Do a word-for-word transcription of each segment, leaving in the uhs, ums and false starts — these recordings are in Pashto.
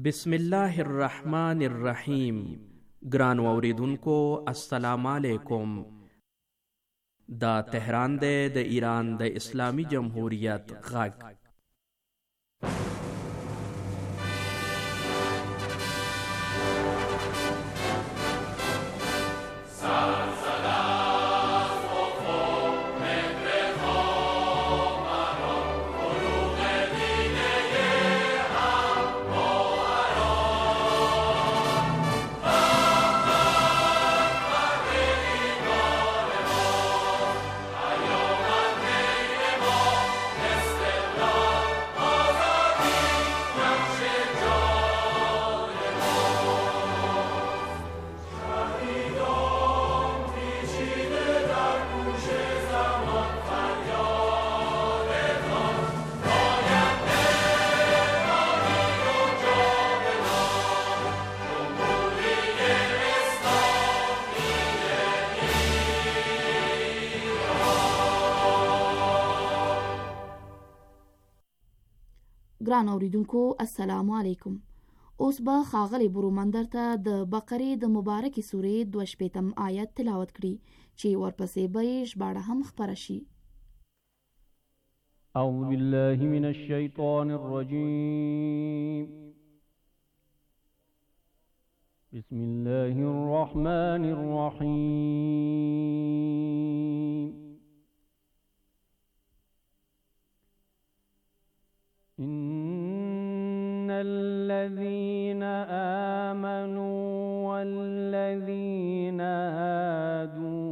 بسم الله الرحمن الرحیم. ګران اوریدونکو السلام علیکم. دا تهران دی د ایران د اسلامی جمهوریت غږ. ګران اوریدونکو السلام علیکم. اوس به ښاغلی برومندر ته د بقرې د مبارکې سورې دوه شپېتم آیت تلاوت کړي چې ورپسې به یې ژباړه هم خپره شي. اعوذ بالله من الشیطان الرجیم. بسم الله الرحمن الرحیم. إن الذين آمنوا والذين هادوا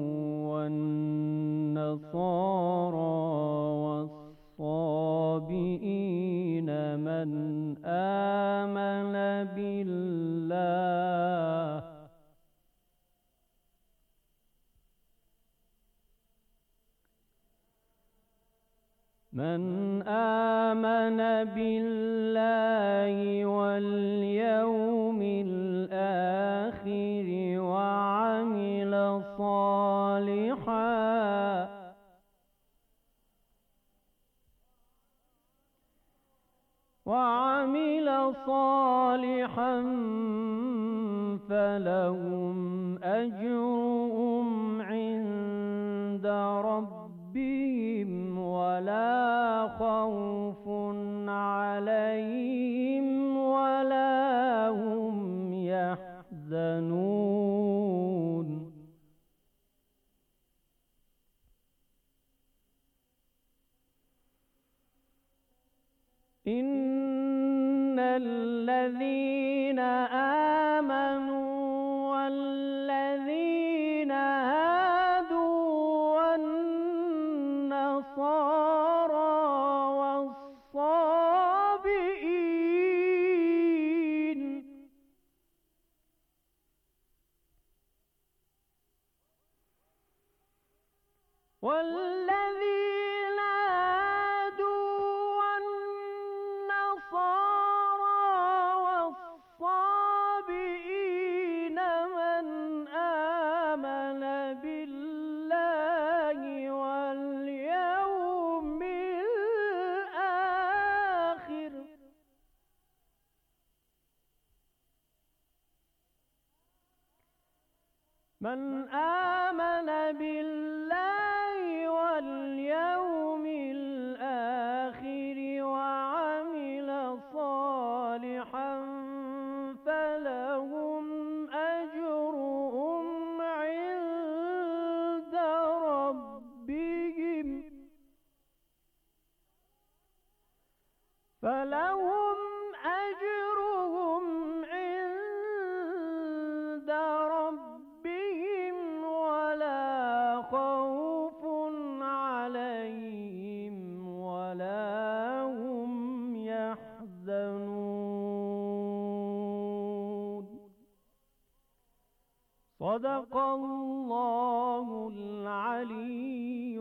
والنصارى والصابئين من آمن بالله من آمن بالله واليوم الآخر وعمل صالحا وعمل صالحا فلهم أجرهم عند ربهم ولا خوف عليهم ولا هم يحزنون. إن الذين آمنوا والذين هادوا والنصارى والصابئين والذين هادوا والنصارى والصابئين من آمن بالله واليوم الآخر من آمن بالله واليوم الآخر وعمل صالحا فلهم أجرهم عند ربهم فلهم أجرهم عند ربهم ولا خوف عليهم ولا هم يحزنون. صدق الله العلي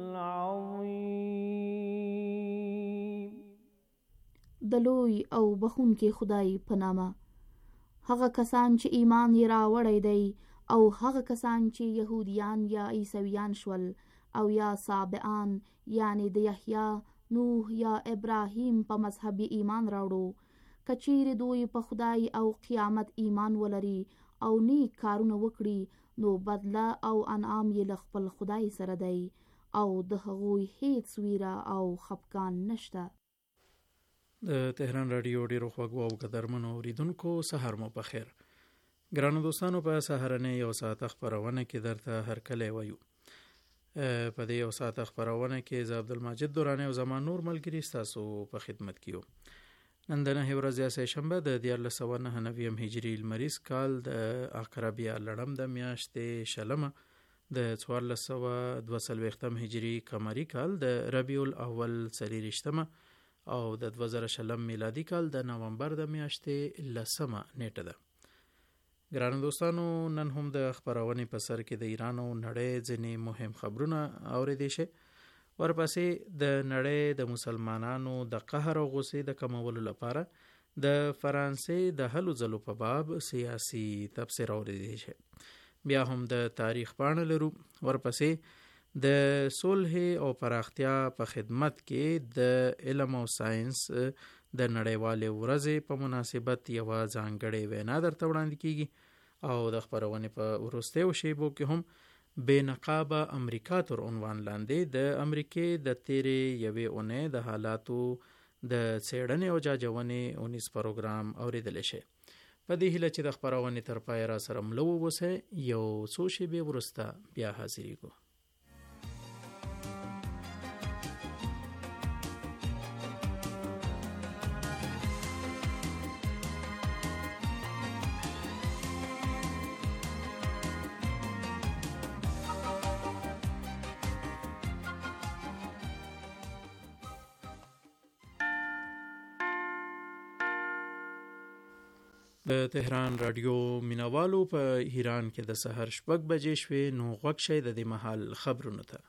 العظيم. د لوی او بخونکي خدای په نامه. هغه کسان چې ایمان یې راوړی دی او هغه کسان چې یهودیان یا عیسویان شول او یا صابئان یعنی د یحیی، نوح یا ابراهیم په مذهب ایمان راوړو، کچیر دوی په خدای او قیامت ایمان ولري او نیک کارونه وکړي نو بدله او انعام یې له خپل خدای سره دی او د هغوی هیڅ ویره او خفګان نشته. د تهران رادیو ډیرو خوږو او قدرمنو اوریدونکو سهار مو په خیر. ګرانو دوستانو په سهارنۍ یو ساعت خپرونه کې درته هرکلی وایو. په دې یو ساعت خپرونه کې زه عبدالمجید دورانی او زما نور ملګري ستاسو په خدمت کې یو. نن د نهه ورځې سه شنبه د دیارلس سوه نهه نوي هجري لمریز کال د عقربیه لړم د میاشتې شلمه د څوارلس سوه دوه څلوېښتم هجري قمري کال د ربیع الاول څلېرویشتمه او د دوه زره شلم میلادي کال د نومبر د میاشتې لسمه نیټه ده. ګرانو دوستانو نن هم د خپرونې په سر کې د ایران او نړۍ ځینې مهم خبرونه اورېدی شي. ورپسې د نړۍ د مسلمانانو د قهر او غصې د کمولو لپاره د فرانسې د هلو ځلو په باب سیاسي تبصره اورېدی شي. بیا هم د تاریخ پاڼه لرو. ورپسې د صلح او پراختیا په خدمت کې د علم او ساينس د نړیوالې ورځې په مناسبت یوه ځانګړې وینا درته وړاندې کیږي او د خپرونې په وروستیو شیبو کې هم بې نقابه امریکا تر عنوان لاندې د امریکې د تیرې یوې اونۍ د حالاتو د څېړنې او جاجونې اونیز پروګرام اورېدلی شي. په دې هیله چې د خپرونې تر پایه را سره مله واوسئ. یو څو شیبې وروسته بیا حاضرېږو. د تهران رادیو مینوالو په ایران کې د سحر شپږ بجې شوې نو غوږ شئ د دې مهال خبرونو ته.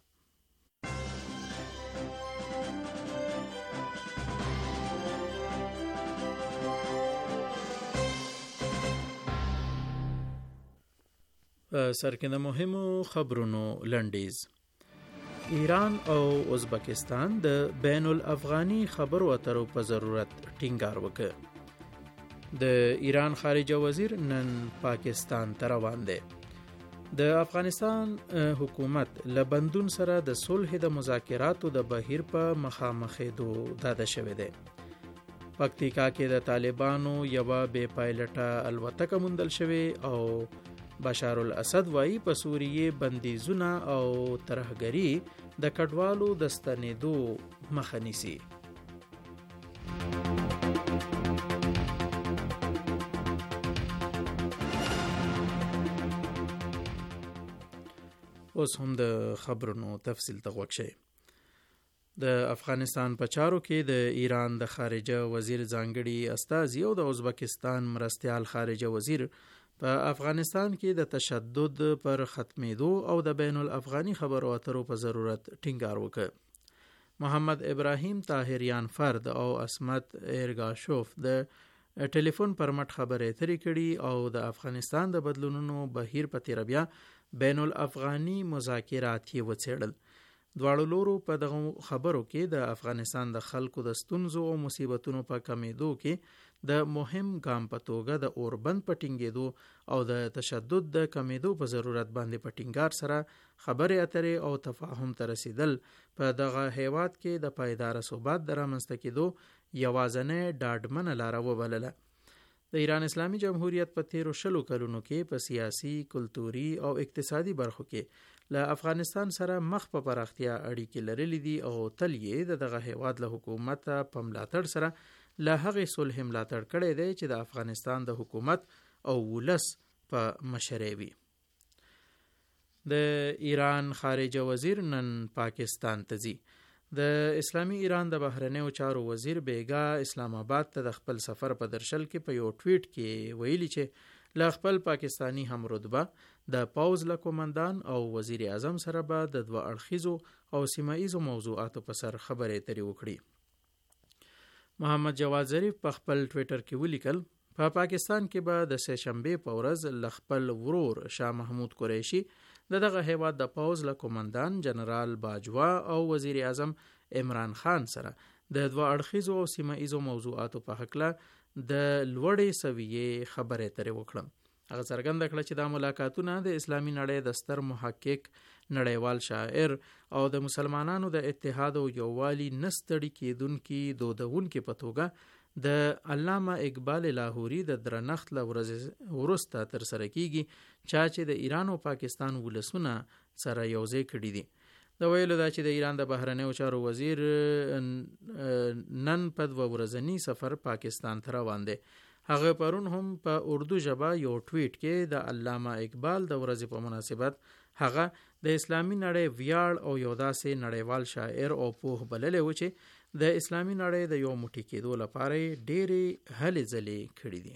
په سر کې د مهمو خبرونو لنډیز. ایران او ازبکستان د بین الافغاني خبرو اترو په ضرورت ټینګار وکړ. د ایران خارجه وزیر نن پاکستان ته روان دی. د افغانستان حکومت له بندون سره د صلح د مذاکراتو د بهیر په مخامخېدو ډاډه شوی دی. پکتیکا کې د طالبانو یوه بې پایلټه الوتکه موندل شوې او بشار الاسد وایي په سوریې بندیزونه او ترهګري د کډوالو د ستنېدو مخه نیسي. اوس هم د خبرونو تفصیل ته غوږ شئ. د افغانستان په چارو کې د ایران د خارجه وزیر ځانګړي استازي او د ازبکستان مرستیال خارجه وزیر په افغانستان کې د تشدد پر ختمېدو او د بین الافغاني خبرو اترو په ضرورت ټینګار وکړ. محمد ابراهیم طاهریان فرد او اسمت ایرگاشوف د ټلیفون پر مټ خبرې اترې کړي او د افغانستان د بدلونونو بهیر په تیره بیا بین الافغاني مذاکرات یې وڅېړل. دواړو لورو په دغه خبرو کې د افغانستان د خلکو د ستونزو او مصیبتونو په کمېدو کې د مهم ګام په توګه د اوربند په ټینګېدو او د تشدد د کمېدو په ضرورت باندې په ټینګار سره خبرې اترې او تفاهم ته رسیدل په دغه هیواد کې د پایداره ثبات د رامنځته کېدو یوازینۍ ډاډمنه لاره وبلله. د ایران اسلامي جمهوریت په تیرو شلو کلونو کې په سیاسي، کلتوري او اقتصادي برخو کې له افغانستان سره مخ په پراختیا اړیکې لرلې دي او تل یې د دغه هیواد له حکومت په ملاتړ سره له هغې صلح ملاتړ کړی دی چې د افغانستان د حکومت او ولس په مشرۍ وي. د ایران خارجه وزیر نن پاکستان ته ځي. د اسلامي ایران د بهرنیو چارو وزیر بیګا اسلام آباد ته د خپل سفر په درشل کې په یو ټویټ کې ویلي چې له خپل پاکستانی هم رتبه د پوز له قومندان او وزیر اعظم سره به د دوه اړخیزو او سیمه ایزو موضوعاتو په سر خبرې اترې وکړي. محمد جواد ظریف په خپل ټویټر کې ولیکل په پا پاکستان کې به د سه شنبې په ورځ له خپل ورور شاه محمود قریشي د دغه هیواد د پوز له قومندان جنرال باجوا او وزیر اعظم عمران خان سره د دوه اړخیزو او سیمه ایزو موضوعاتو په هکله د لوړې سویې خبرې ترې وکړم. هغه څرګنده کړه چې دا ملاقاتونه د اسلامي نړۍ د ستر محقق، نړیوال شاعر او د مسلمانانو د اتحاد او یووالي نستړي کېدونکي دودونکي په توګه د علامه اقبال لاهوري د درنښت له ورځې وروسته ترسره کیږي، چا چې د ایران او پاکستان ولسونه سره یوځای کړي دي. د ویلو دا چې د ایران د بهرنیو چارو وزیر نن په دوه ورځني سفر پاکستان ته روان دی. هغه پرون هم په اردو ژبه یو ټویټ کې د علامه اقبال د ورځې په مناسبت هغه د اسلامي نړۍ ویاړ او یو داسې نړیوال شاعر او پوه بللی و چې د اسلامي نړۍ د یو موټی کېدو لپاره ډېرې هلې ځلې کړي دي.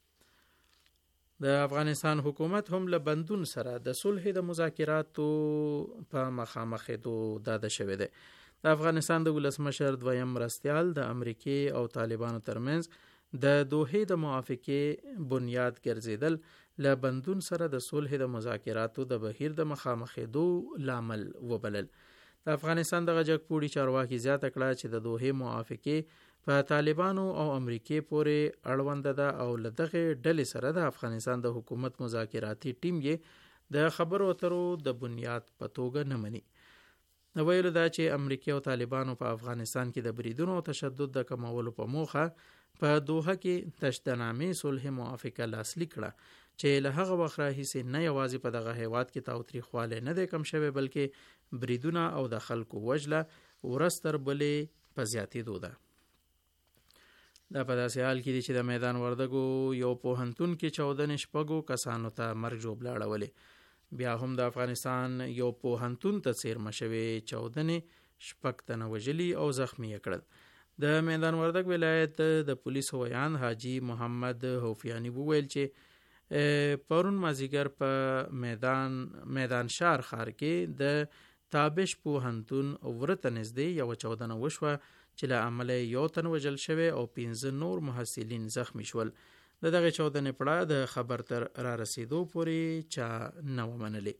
د افغانستان حکومت هم له بندون سره د صلح د مذاکراتو په مخامخېدو ډاډه شوی دی. د افغانستان د ولسمشر دویم مرستیال د امریکې او طالبانو ترمنځ د دوحې د موافقې بنیاد ګرځیدل له بندون سره د صلح د مذاکراتو د بهیر د مخامخېدو لامل وبلل. د افغانستان د غجکپوړي چارواکي زیاته کړه چې د دوحې موافقې په طالبانو او امریکې پورې اړوند ده او له دغه ډلې سره د افغانستان د حکومت مذاکراتي ټیم یې د خبرو اترو د بنیاد په توګه نه مني. د ویلو دا چې امریکا او طالبانو په افغانستان کې د بریدونو او تشدد د کمولو په موخه په دوحه کې تشدنامې صلح موافقه لاسلیک کړه چې له هغه وخت راهیسې نه یوازې په دغه هیواد کې تاوتریخوالی نه دی کم شوی بلکې بریدونه او د خلکو وژله ورځ تر بلې په زیاتېدو ده. دا په داسې حال کې دی چې د میدان وردګو یو پوهنتون کې چودنې شپږو کسانو ته مرګ ژوبله اړولې. بیا هم د افغانستان یو پوهنتون ته څیرمه شوې چودنې شپږ تنه وژلي او زخمي یې کړل. د میدان وردګ ولایت د پولیسو ویان حاجی محمد هوفیانی وویل چې پرون مازیګر په میدان میدان شهر ښار کې د تابش پوهنتون ورته نږدې یوه چودنه وشوه چې له امله یو تن وژل شوی او پنځه نور محصلین زخمی شول. د دغه چودنې پړه د خبر تر را رسیدو پورې چا نه ومنلې.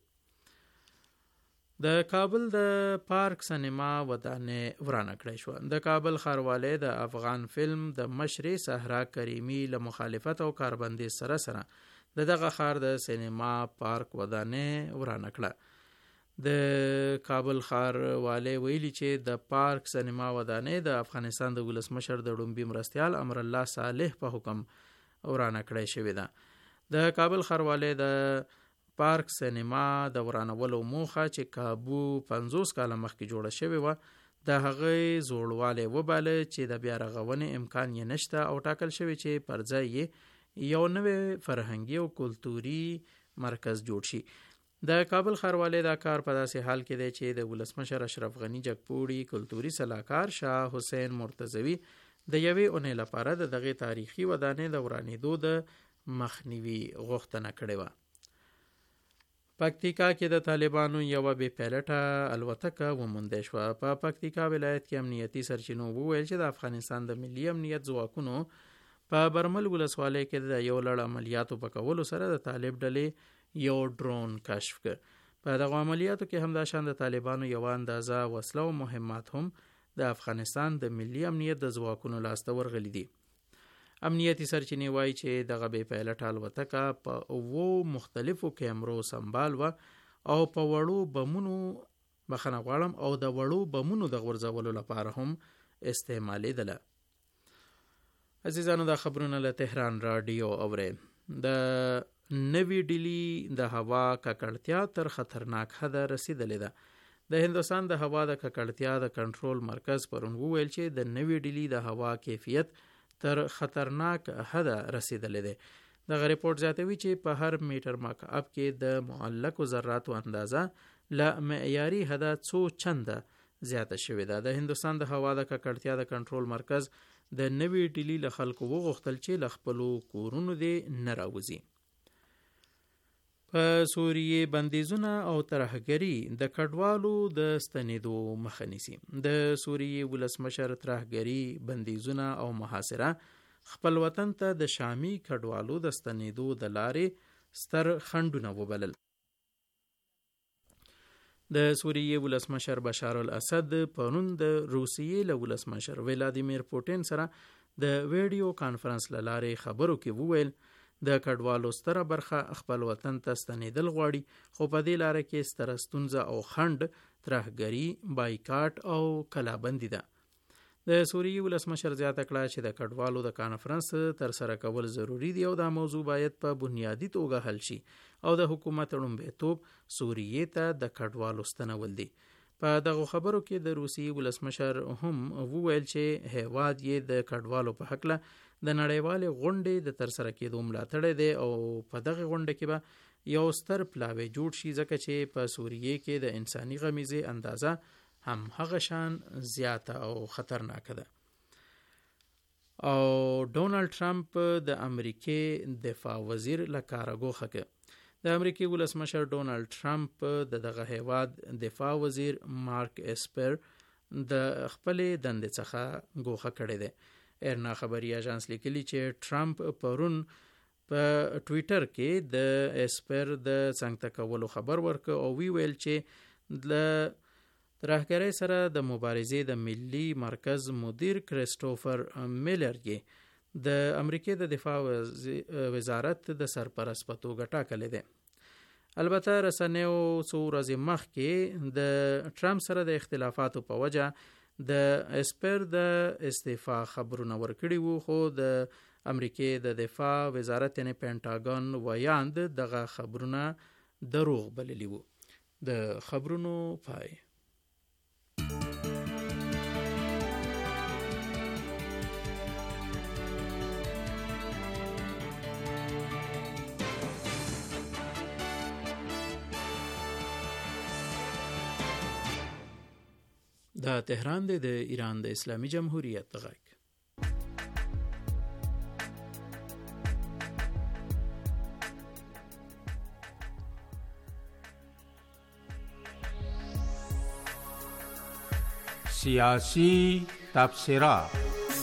د کابل د پارک سینما ودانۍ ورانه کړې شوه. د کابل ښاروالۍ د افغان فلم د مشرې صحرا کریمي له مخالفت او کاربندۍ سره سره د دغه ښار د سینما پارک ودانۍ ورانه کړه. د کابل ښاروالۍ ویلي چې د پارک سینما ودانۍ د افغانستان د ولسمشر د ډومبي مرستیال امر الله صالح په حکم ورانه کړی شوې ده. د کابل ښاروالۍ د پارک سینما د ورانولو موخه چې کابو پنځوس کاله مخکې جوړه شوې وه د هغې زوړوالی وباله چې د بیا رغونې امکان یې نشته او ټاکل شوی چې پر ځای یې یو نوی فرهنګي او کلتوري مرکز جوړ شي. د کابل ښاروالۍ دا کار په داسې حال کې دی چې د ولسمشر اشرف غني جګپوړي کلتوري سلاکار شاه حسین مرتضوي د یوې اونۍ لپاره د دغې تاریخي ودانۍ د ورانېدو د مخنیوي غوښتنه کړې وه. پکتیکا کې د طالبانو یوه بې پیلټه الوتکه وموندل شوه. په پکتیکا ولایت کې امنیتي سرچینو وویل چې د افغانستان د ملي امنیت ځواکونو په برمل ولسوالۍ کې د یو لړ عملیاتو په کولو سره د طالب ډلې یو ډرون کشف کړ. په دغه عملیاتو کې همداشان د طالبانو یوه اندازه وسله او مهمات هم د افغانستان د ملي امنیت د ځواکونو لاسته ورغلي دي. امنیتي سرچینې وایي چې دغه بې پیلټه الوتکه په اوو مختلفو کیمرو سمبال وه او په وړو بمونو بخښنه غواړم او د وړو بمونو د غورځولو لپاره هم استعمالیدله. عزیزانو دا خبرونه له تهران راډیو اورئ. د نوې ډیلي د هوا ککړتیا تر خطرناک حده رسیدلې ده. د هندوستان د هوا د ککړتیا د کنټرول مرکز پرون وویل چې د نوې ډیلي د هوا کیفیت تر خطرناک حده رسیدلې دی. دغه ریپورت زیاتوي چې په هر میټر مکعب کې د معلقو ذراتو اندازه له معیاري حده څو چنده زیاته شوې ده. د هندوستان د هوا د ککړتیا د کنټرول مرکز د نوې ډیلي له خلکو وغوښتل چې له خپلو کورونو دې نه راوځي. په سوریې بندیزونه او ترهګري د کډوالو د ستنېدو مخه نیسي. د سوریې ولسمشر ترهګري بندیزونه او محاصره خپل وطن ته د شامي کډوالو د ستنېدو د لارې ستر خنډونه وبلل. د سوریې ولسمشر بشار الاسد پرون د روسیې له ولسمشر ولادیمیر پوټین سره د ویډیو کانفرنس له لارې خبرو کې وویل د کډوالو ستره برخه خپل وطن ته ستنېدل غواړي، خو په دې لاره کې ستره ستونزه او خنډ ترهګري، بایکاټ او کلابندي ده. د سوریې ولسمشر زیاته کړه چې د کډوالو د کانفرنس تر سره کول ضروری دی او دا موضوع باید په بنیادی توګه حل شي او د حکومت لومړیتوب سوریې ته د کډوالو ستنول دي. په دغه خبرو کې د روسیې ولسمشر هم وویل چې هیواد یې د کډوالو په حق له د نړیوالې غونډې د تر سره کېدو ملاتړ دی او په دغه غونډه کې به یو ستر پلاوی جوړ شي، ځکه چې په سوریې کې د انساني غمیزې اندازه هم هغه شان زیاته او خطرناکه ده. او ډونالد ټرمپ د امریکې دفاع وزیر له کاره ګوښه کړ. د امریکې ولسمشر ډونالد ټرمپ د دغه هیواد دفاع وزیر مارک اسپر د خپلې دندې څخه ګوښه کړې ده. ایرنا خبري اژانس لیکلي چې ټرمپ پرون په ټویټر کې د اسپر د څنګه کولو خبر ورکړ او وی ویل چې د ترهګرۍ سره د مبارزې د ملي مرکز مدیر کریسټوفر میلر یې د امریکې د دفاع وزارت د سرپرست په توګه ټاکلی دی. البته رسنیو څو ورځې مخکې د ټرمپ سره د اختلافاتو په وجه د اسپر د استعفا خبرونه ورکړي وو، خو د امریکې د دفاع وزارت یعنی پینټاګون ویاند دغه خبرونه دروغ بللی وو. د خبرونو پای. دا تهران دی د ایران د اسلامي جمهوریت غږ. سیاسی تبصرات.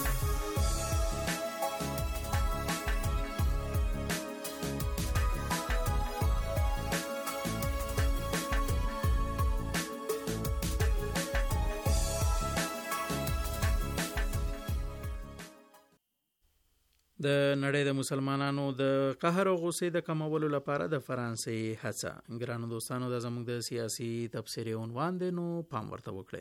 د نړۍ د مسلمانانو د قهر او غصې د کمولو لپاره د فرانسې هڅه. ګرانو دوستانو، دا زموږ د سیاسي تبصرې عنوان دی، نو پام ورته وکړئ.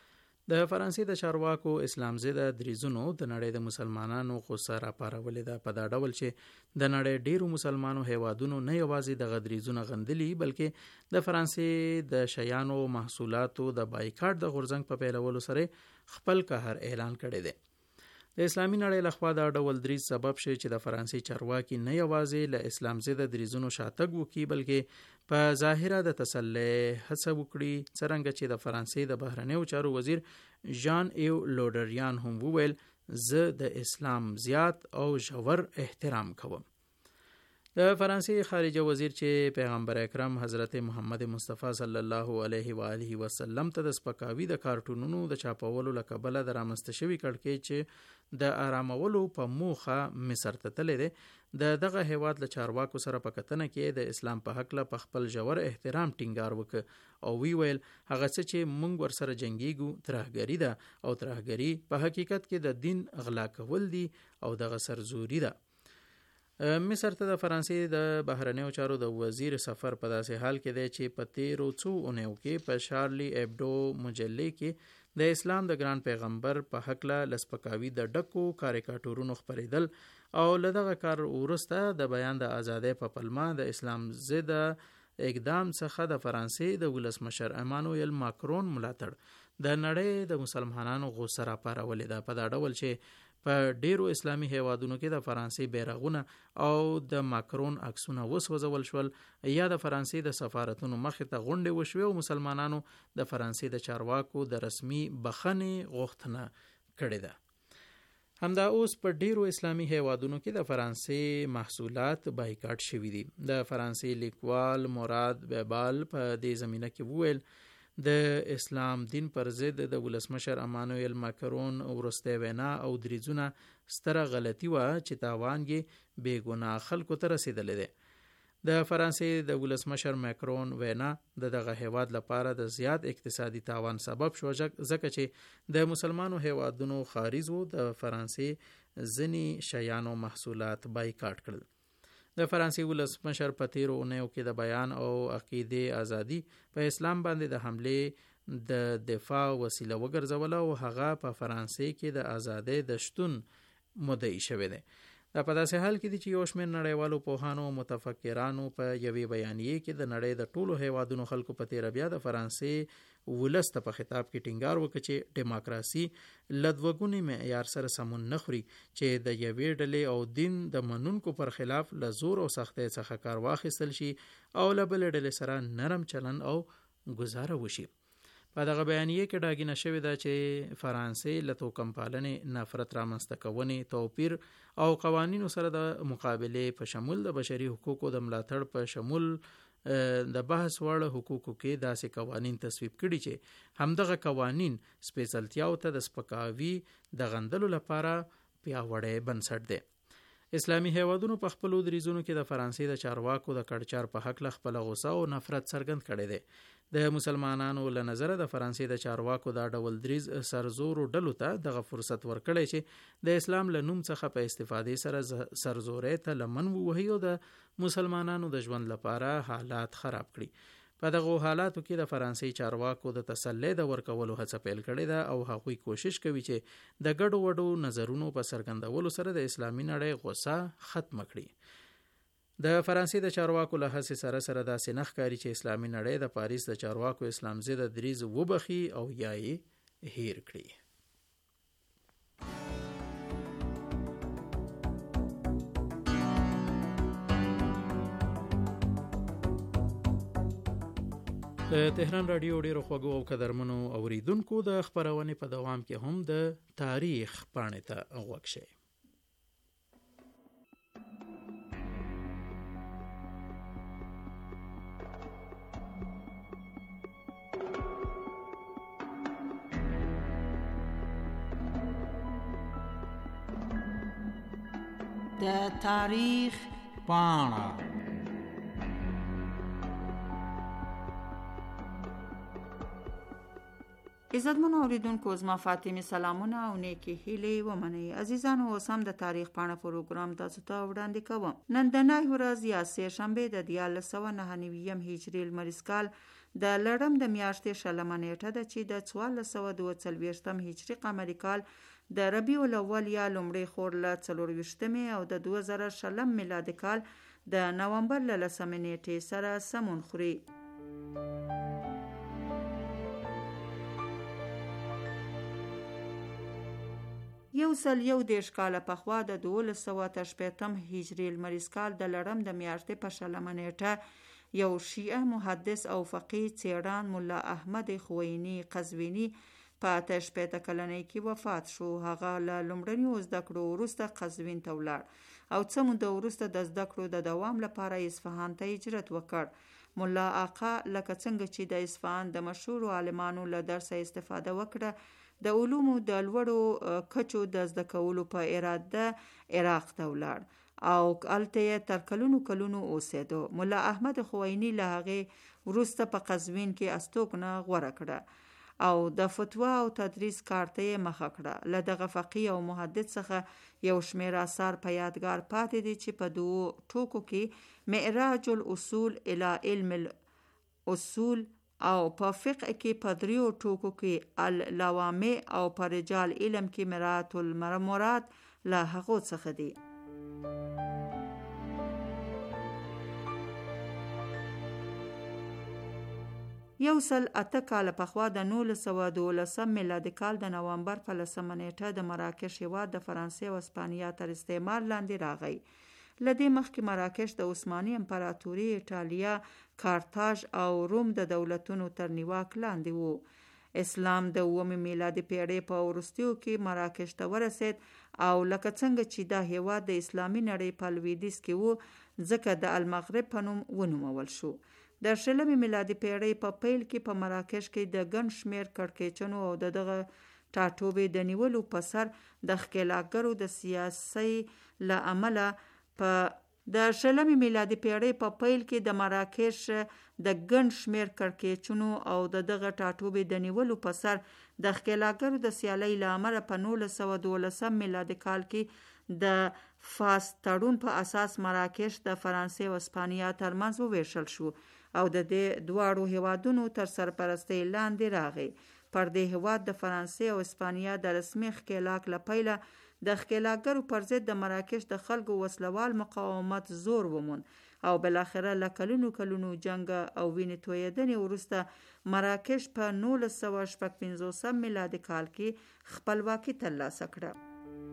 د فرانسې د چارواکو اسلام ضد دریځونو د نړۍ د مسلمانانو غصه راپارولې ده، په دا ډول چې د نړۍ ډیرو مسلمانو هیوادونو نه یوازې دغه دریځونه غندلي، بلکې د فرانسې د شیانو محصولاتو د بایکاټ د غورځنګ په پیلولو سره خپل قهر اعلان کړی دی. د اسلامي نړۍ لخوا دا ډول دریځ سبب شي چې د فرانسې چارواکي نه یوازې له اسلام ضد دریځونو شاتګ وکړي، بلکې په ظاهره د تسلۍ هڅه وکړي، څرنګه چې د فرانسې د بهرنیو چارو وزیر ژان ایو لودریان هم وویل زه د اسلام زیات او ژور احترام کوم. د فرانسې خارجه وزیر چې پیغمبر اکرم حضرت محمد مصطفی صلی الله علیه و آله وسلم ته د سپکاوي د کارټونونو د چاپولو له کبله د رامنځته شوي کړکېچ چې د آرامولو په موخه مصر ته تللی دی، د دغه هیواد له چارواکو سره په کتنه کې د اسلام په حق له په خپل ژور احترام ټینګار وکړ او وی ویل هغه څه چې موږ ورسره جنګیږو ترهګري ده او ترهګري په حقیقت کې د دین اغلا کول دي او دغه سرزوري ده. مصر ته د فرانسې د بهرنیو چارو د وزیر سفر په داسې حال کې دی چې په تیرو څو اونیو کې په شارلی ایبډو مجلې کې د اسلام د ګران پیغمبر په حق له لسپکاوي د ډکو کاریکاتورونو خپریدل او له دغه کار وروسته د بیان د ازادۍ په پلمه د اسلام ضد اقدام څخه د فرانسې د ولسمشر امانوئل ماکرون ملاتړ د نړۍ د مسلمانانو غوسه راپارولې ده، په دا ډول چې په ډیرو اسلامي هیوادونو کې د فرانسې بیرغونه او د ماکرون عکسونه وسوځول شول یا د فرانسې د سفارتونو مخې ته غونډې وشوې او مسلمانانو د فرانسې د چارواکو د رسمي بخښنې غوښتنه کړې ده. همدا اوس په ډیرو اسلامي هیوادونو کې د فرانسې محصولات بایکاټ شوي دي. د فرانسې لیکوال مراد بیبال په دې زمینه کې وویل د اسلام دین پر ضد د ولسمشر امانوئل ماکرون ورسته وینا او دریځونه ستره غلطي وه چې تاوان یې بې ګناه خلکو ته رسېدلی دی. د فرانسې د ولسمشر ماکرون وینا د دغه هیواد لپاره د زیات اقتصادي تاوان سبب شو، ځکه چې د مسلمانو هیوادونو خارجو د فرانسې ځینې شیانو محصولات بایکاټ کړل. د فرانسې ولسمشر په تیرو اونیو کې د بیان او عقیدې ازادي په اسلام باندې د حملې د دفاع وسیله وګرځوله او هغه په فرانسې کې د ازادۍ د شتون مدعي شوی دی. دا په داسې حال کې دي چې یو شمېر نړیوالو پوهانو او متفکرانو په یوې بیانیې کې د نړۍ د ټولو هیوادونو خلکو په تیره بیا د فرانسې ولس ته په خطاب کې ټینګار وکړ چې ډیموکراسي له دوه ګوني معیار سره سمون نه خوري چې د یوې ډلې او دین د منونکو پر خلاف له زور او سختۍ څخه کار واخیستل شي او له بلې ډلې سره نرم چلن او گزاره وشي. په دغه بیانیه کې ډاګینه شوې ده چې فرانسې له توکم پالنې، نفرت رامنځته کونې، توپیر او قوانینو سره د مقابلې په شمول د بشري حقوقو د ملاتړ په شمول د بحث وړ حقوقو کې داسې قوانین تصویب کړي چې همدغه قوانین سپېڅلتیاو ته د سپکاوي د غندلو لپاره پیاوړی بنسټ دی. اسلامي هیوادونو په خپلو دریځونو کې د فرانسې د چارواکو د کړچار په حق له خپله غوسه او نفرت څرګند کړی دی. د مسلمانانو له نظره د فرانسې د چارواکو دا ډول دریځ سرزورو ډلو ته دغه فرصت ورکړی چې د اسلام له نوم څخه په استفادې سره سرزورۍ ته لمن ووهي او د مسلمانانو د ژوند لپاره حالات خراب کړي. په دغه حالاتو کې د فرانسې چارواکو د تسلی د ورکولو هڅه پیل کړې ده او هغوی کوشش کوي چې د ګډو وډو نظرونو په څرګندولو سره د اسلامي نړۍ غوسه ختمه کړي. د فرانسې د چارواکو له هڅې سره سره داسې نه ښکاري چې اسلامي نړۍ د پاریس د چارواکو اسلام ضد دریځ وبخي او یا یې هیر کړي. د تهران رادیو ډیرو خوږو او قدرمنو اوریدونکو د خبرونې په دوام کې هم د تاریخ پاڼې ته غوږ شئ. د تاریخ پاڼه. عزتمن اوریدونکو، زما فاطمه سلامونه او نیکی هیلې ومنئ. عزیزانو، اوس هم د تاریخ پاڼه پروګرام تاسو ته وړاندې کوم. نن د نهه ورځ یا سه شنبه د دیارلس سوه نهه نوي هجري لمریز کال د لړم د میاشتې شلمه نیټه ده چې د څوارلس سوه دوه څلوېښتم هجري قمري کال د ربیع الاول یا لومړۍ خور له څلورویشتمې او د دوه زره شلم میلادي کال د نومبر له لسمې نیټې سره سمون خوري. یو سل یو دېرش کاله پخوا د دولس سوه اته شپېتم هجري لمریز کال د لړم د میاشتې په شلمه نیټه یو شیعه محدث او فقیه څېړان ملا احمد خوینی قزویني په اته شپېته کلنۍ کې وفات شو. هغه له لومړنیو زده کړو وروسته قزوین ته ولاړ او څه موده وروسته د زده کړو د دوام لپاره اصفهان ته هجرت وکړ. ملا آقا لکه څنګه چې د اصفهان د مشهورو عالمانو له درسه استفاده وکړه، د علومو د لوړو کچو د زده کولو په اراده عراق ته ولاړ او هلته یې تر کلونو کلونو اوسېدو. ملا احمد خوینی له هغې وروسته په قزوین کې استوګنه غوره کړه او د فتوا او تدریس کار ته یې مخه کړه. له دغه فقیه او محدث څخه یو شمېر آثار په یادګار پاتې دي چې په دوو ټوکو کې معراج الاصول الی علم الاصول او په فقه کې په دریو ټوکو کې اللوامع او په رجال علم کې مرات المرمورات له هغو څخه دي. یو سل اته کاله پخوا د نولس سوه دولسم میلادي کال د نومبر په لسمه نیټه د مراکش هېواد د فرانسې او اسپانیا تر استعمار لاندې راغی. لدې مخکې مراکش د عثماني امپراتوري، ایټالیا، کارتاژ او روم د دولتونو تر نیواک لاندې وو. اسلام د اوومې میلادي پیړۍ په وروستیو کې مراکش ته ورسید او لکه څنګه چې دا هېواد د اسلامي نړۍ په لویدیځ کې وو ځکه د المغرب په نوم ونومول شو. د شلمې میلادي پیړۍ په پیل کې په مراکش کې د ګڼ شمېر کړکېچنو او د دغه ټاټوبې د نیولو په سر د ښکېلاکګرو د سیاسي له امله په د شلمې میلادي پیړۍ په پیل کې د مراکش د ګڼ شمېر کړکېچونو او د دغه ټاټوبې د نیولو په سر د ښکېلاګرو د سیالۍ له امله په نولس سوه دولسم میلادي کال کې د فاس تړون په اساس مراکش د فرانسې او اسپانیا ترمنځ وویشل شو او د دې دواړو هیوادونو تر سرپرستۍ لاندې راغی. پر دې هیواد د فرانسې او اسپانیا د رسمي ښکېلاک له پیله د ښکېلاګرو پر ضد د مراکش د خلکو وسلوال مقاومت زور وموند او بالاخره له کلونو کلونو جنگ او وینې تویېدنې وروسته مراکش په نولس سوه شپږ پنځوسم میلادي کال کې خپلواکي ترلاسه کړه.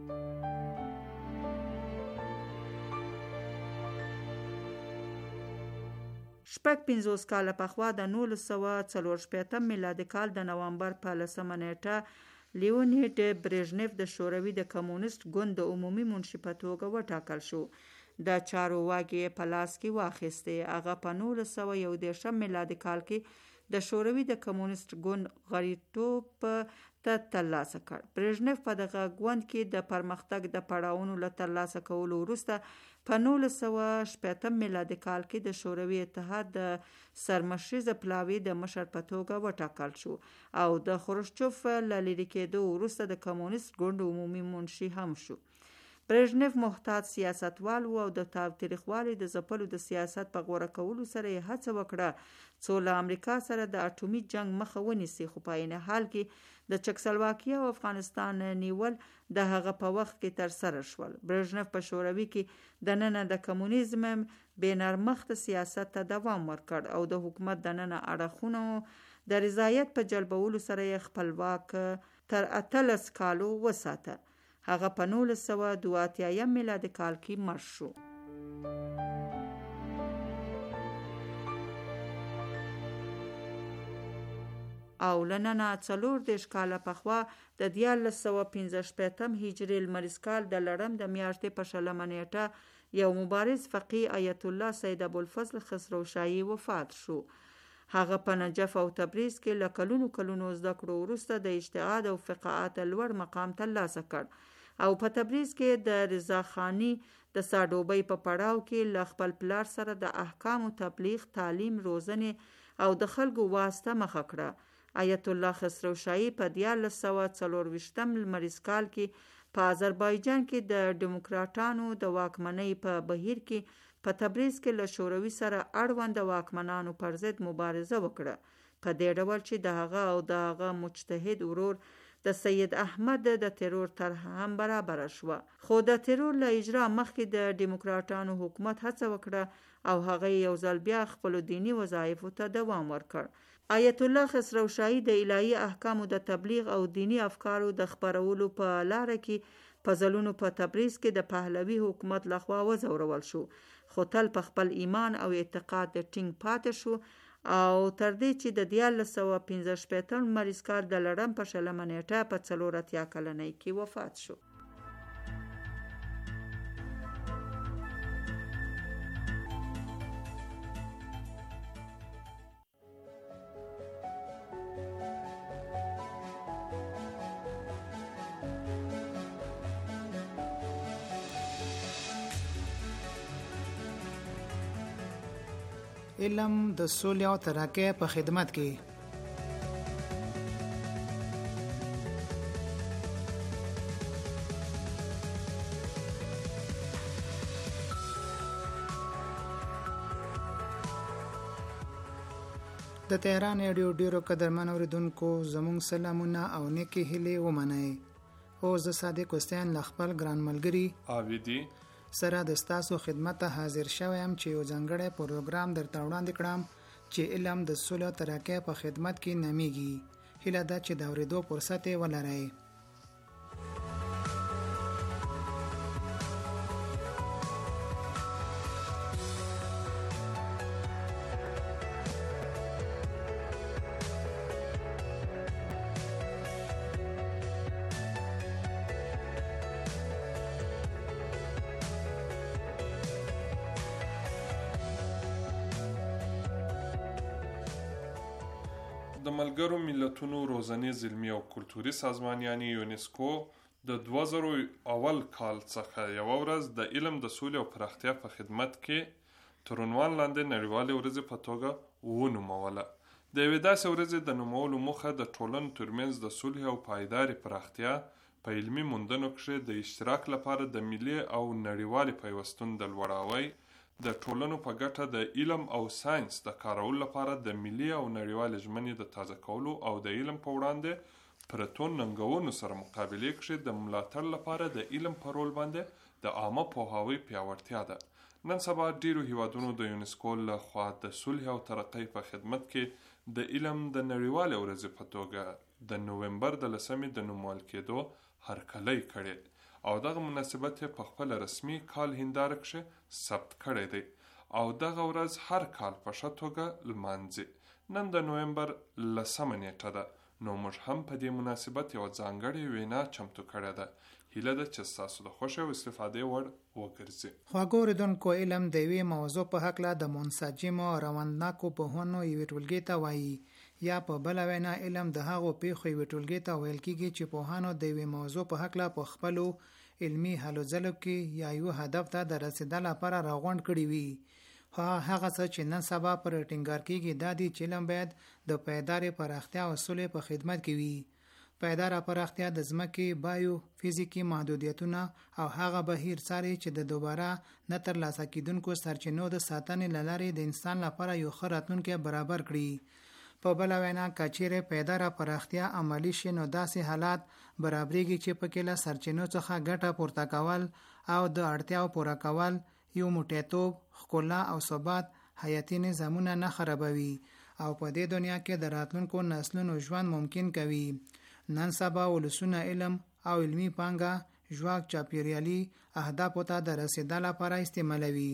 شپږ پنځوس کاله پخوا د نولس سوه څلور شپېتم میلادي کال د نوامبر په لسمه نیټه لیونید برژنیف د شوروي د کمونیست ګوند د عمومي منشي په توګه وټاکل شو. د چارو واګې په لاس کې واخیستې. هغه په نولس سوه یو دېرشم میلادي کال کې د شوروي د کمونیست ګوند غړیتوب ته ترلاسه کړ. برژنیف په دغه ګوند کې د پرمختګ د پړاوونو له ترلاسه کولو وروسته په نولس سوه شپېتم میلادي کال کې د شوروي اتحاد د سرمشریزه پلاوي د مشر په توګه وټاکل شو او د خروشچوف له لرې کېدو وروسته د کمونیست ګوند عمومي منشي هم شو. برژنیف محتاط سیاستوال و او د تاوتریخوالي د ځپلو د سیاست په غوره کولو سره یې هڅه وکړه څو له امریکا سره د اټومي جنگ مخه ونیسي، خو په عین حال کې د چکسلواکیا او افغانستان نیول د هغه په وخت کې تر سره شول. برژنیف په شوروي کې د ننه د کمونیزم بې نرمښت سیاست ته دوام ورکړ او د حکومت د ننه اړخونو د رضایت په جلبولو سره یې خپل واک تر اتلس کالو وساته. هغه په نولس سوه دوه اتیایم میلادي کال کې مړ شو. او له ننه څلور دېرش کاله پخوا د دیارلس سوه پنځه شپېتم هجري لمریز کال د لړم د میاشتې په شلمه نیټه یو مبارز فقیه آیت الله سید ابوالفضل خسروشاهي وفات شو. هغه په نجف او تبریز کې له کلونو کلونو زده کړو وروسته د اجتهاد او فقاهت لوړ مقام ترلاسه کړ او په تبریز کې د رضا خانی د ساډوبۍ په پړاو کې له خپل پلار سره د احکامو تبلیغ، تعلیم، روزنې او د خلکو واسطه مخه کړه. آیت الله خسروشاهي په دیارلس سوه څلور ویشتم لمریز کال کې په آذربایجان کې د ډیموکراټانو د واکمنۍ په بهیر کې په تبریز کې له شوروي سره اړوند واکمنانو پر ضد مبارزه وکړه، په دې ډول چې د هغه او د هغه مجتهد ورور د سید احمد د ترور طرح هم برابر شوه. خو د ترور له اجرا مخکې د ډیموکراټانو حکومت هڅه وکړه او هغه یو ځل بیا خپل دینی وظایفو ته دوام ورکړ. آیت الله خسروشاهي د الهي احکامو د تبلیغ او دینی افکارو د خپرولو په لاره کې په ځلونو په تبریز کې د پهلوي حکومت لخوا وځورول شو، خو تل په خپل ایمان او اعتقاد ټینګ پاتې شو او تر دې چې د دیارلس سوه پنځه شپېتم لمریز کال د لړم په شلمه نیټه په څلور اتیا کلنۍ کې وفات شو. علم د سولې او ترقۍ په خدمت کې د تهران رادیو ډیرو قدرمن اوریدونکو زموږ سلامونه او نیکی هیلې ومنئ. او زه صادق حسین له خپل ګران ملګري عابدي سره د ستاسو خدمت ته حاضر شوم چې یو ځانګړی پروګرام درته وړاندې کړم چې علم د سولې او ترقۍ په خدمت کې نمیږي. هیله ده چې د اورېدو فرصت یې ولرئ. د ملګرو ملتونو روزنیز علمي او کلتوري سازمان یعنی یونسکو د دوه زره اول کال څخه یوه ورځ د علم د سولې او پراختیا په خدمت کې تر عنوان لاندې نړیوالې ورځې په توګه ونوموله. د یوې داسې ورځې د نومولو موخه د ټولنو ترمنځ د صلح او پایدارې پراختیا په علمي موندنو کې د اشتراک لپاره د ملي او نړیوالې پیوستون د لوړاوي، د ټولنو په ګټه د علم او ساينس د کارولو لپاره د ملي او نړیوالې ژمنې د تازه کولو او د علم په وړاندې پرتو ننګونو سره مقابلې کې د ملاتړ لپاره د علم په رول باندې د عامه پوهاوي پیاوړتیا ده. نن سبا ډیرو هیوادونو د یونسکو له خوا د صلح او ترقۍ په خدمت کې د علم د نړیوالې ورځې په توګه د نومبر د لسمې د نومول کېدو هرکلی کړي او دغه مناسبت په خپل رسمي کال هنداره کې ثبت کړی دی او دغه ورځ هر کال په ښه توګه لمانځي. نن د نومبر لسمه نیټه ده، نو موږ هم په دې مناسبت یوه ځانګړې وینا چمتو کړې ده. هیله ده چې ستاسو د خوښې او استفادې وړ وګرځي. خواږه اورېدونکو، علم د یوې موضوع په هکله د منسجمو او روندناکو پوهنو یوې ټولګې ته وایي، یا په بله وینا علم د هغو پیښو یوې ټولګې ته ویل کېږي چې پوهانو د یوې موضوع په هکله په خپلو علمي هلو ځلو کې یا یو هدف ته د رسېدا لپاره راغونډ کړي وي. هغه څه چې نن سبا پر ټینګار کېږي دا دی چې علم باید د پایدارې پراختیا او سولې په خدمت کې وي. پایداره پراختیا د ځمکې بایو فزیکي محدودیتونه او هغه بهیر څاري چې د دوباره نه ترلاسه کېدونکو سرچینو د ساتنې له لارې د انسان لپاره یو ښه راتلونکی برابر کړي. په بله وینا که چیرې پایداره پراختیا عملي شي نو داسې حالات برابرېږي چې پکې له سرچینو څخه ګټه پورته کول او د اړتیاو پوره کول یو موټیتوب، ښکلا او ثبات حیاتي نظامونه نه خرابوي او په دې دنیا کې د راتلونکو نسلونو ژوند ممکن کوي. نن سبا ولسونه علم او علمي پانګه ژواک چاپیریالي اهدافو ته د رسېدا لپاره استعمالوي.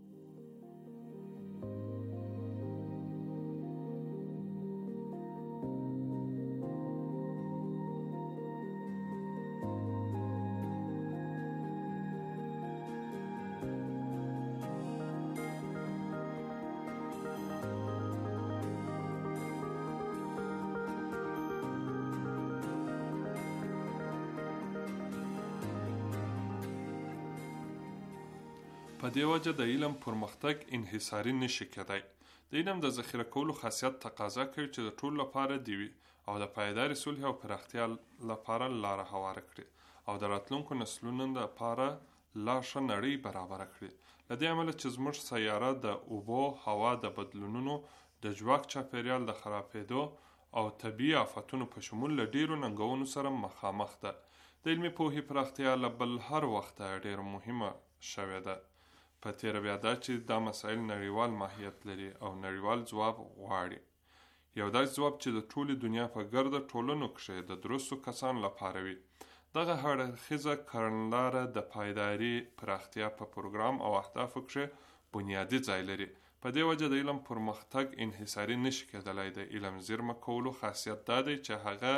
په دې وجه د علم پرمختګ انحصاري نشي کېدای. د علم د ذخیره کولو خاصیت تقاضا کوي چې د ټولو لپاره دی وي او د پایدارې صلح او پراختیا لپاره لاره هواره کړي او د راتلونکو نسلونو لپاره لا ښه نړۍ برابره کړي. له دې امله چې زموږ سیاره د اوبو هوا د بدلونونو، د ژواک چاپیریال د خرابېدو او طبیعي آفتونو په شمول له ډیرو ننګونو سره مخامخ ده. د علمي پوهې پراختیا له بل هر وخته ډیره مهمه شوې ده. په تیره بیا دا چې دا مسایل نړیوال ماهیت لري او نړیوال ځواب غواړي. یو داسې ځواب چې د ټولې دنیا په ګرده ټولنو کې د درستو کسانو لپاره وي. دغه هرخیزه کړنلاره د پایداري پراختیا په پروګرام او اهدافو کې بنیادي ځای لري. په دې وجه د علم پرمختګ انحصاري نشي کېدلی. د علم زیرمه کولو خاصیت دا دی چې هغه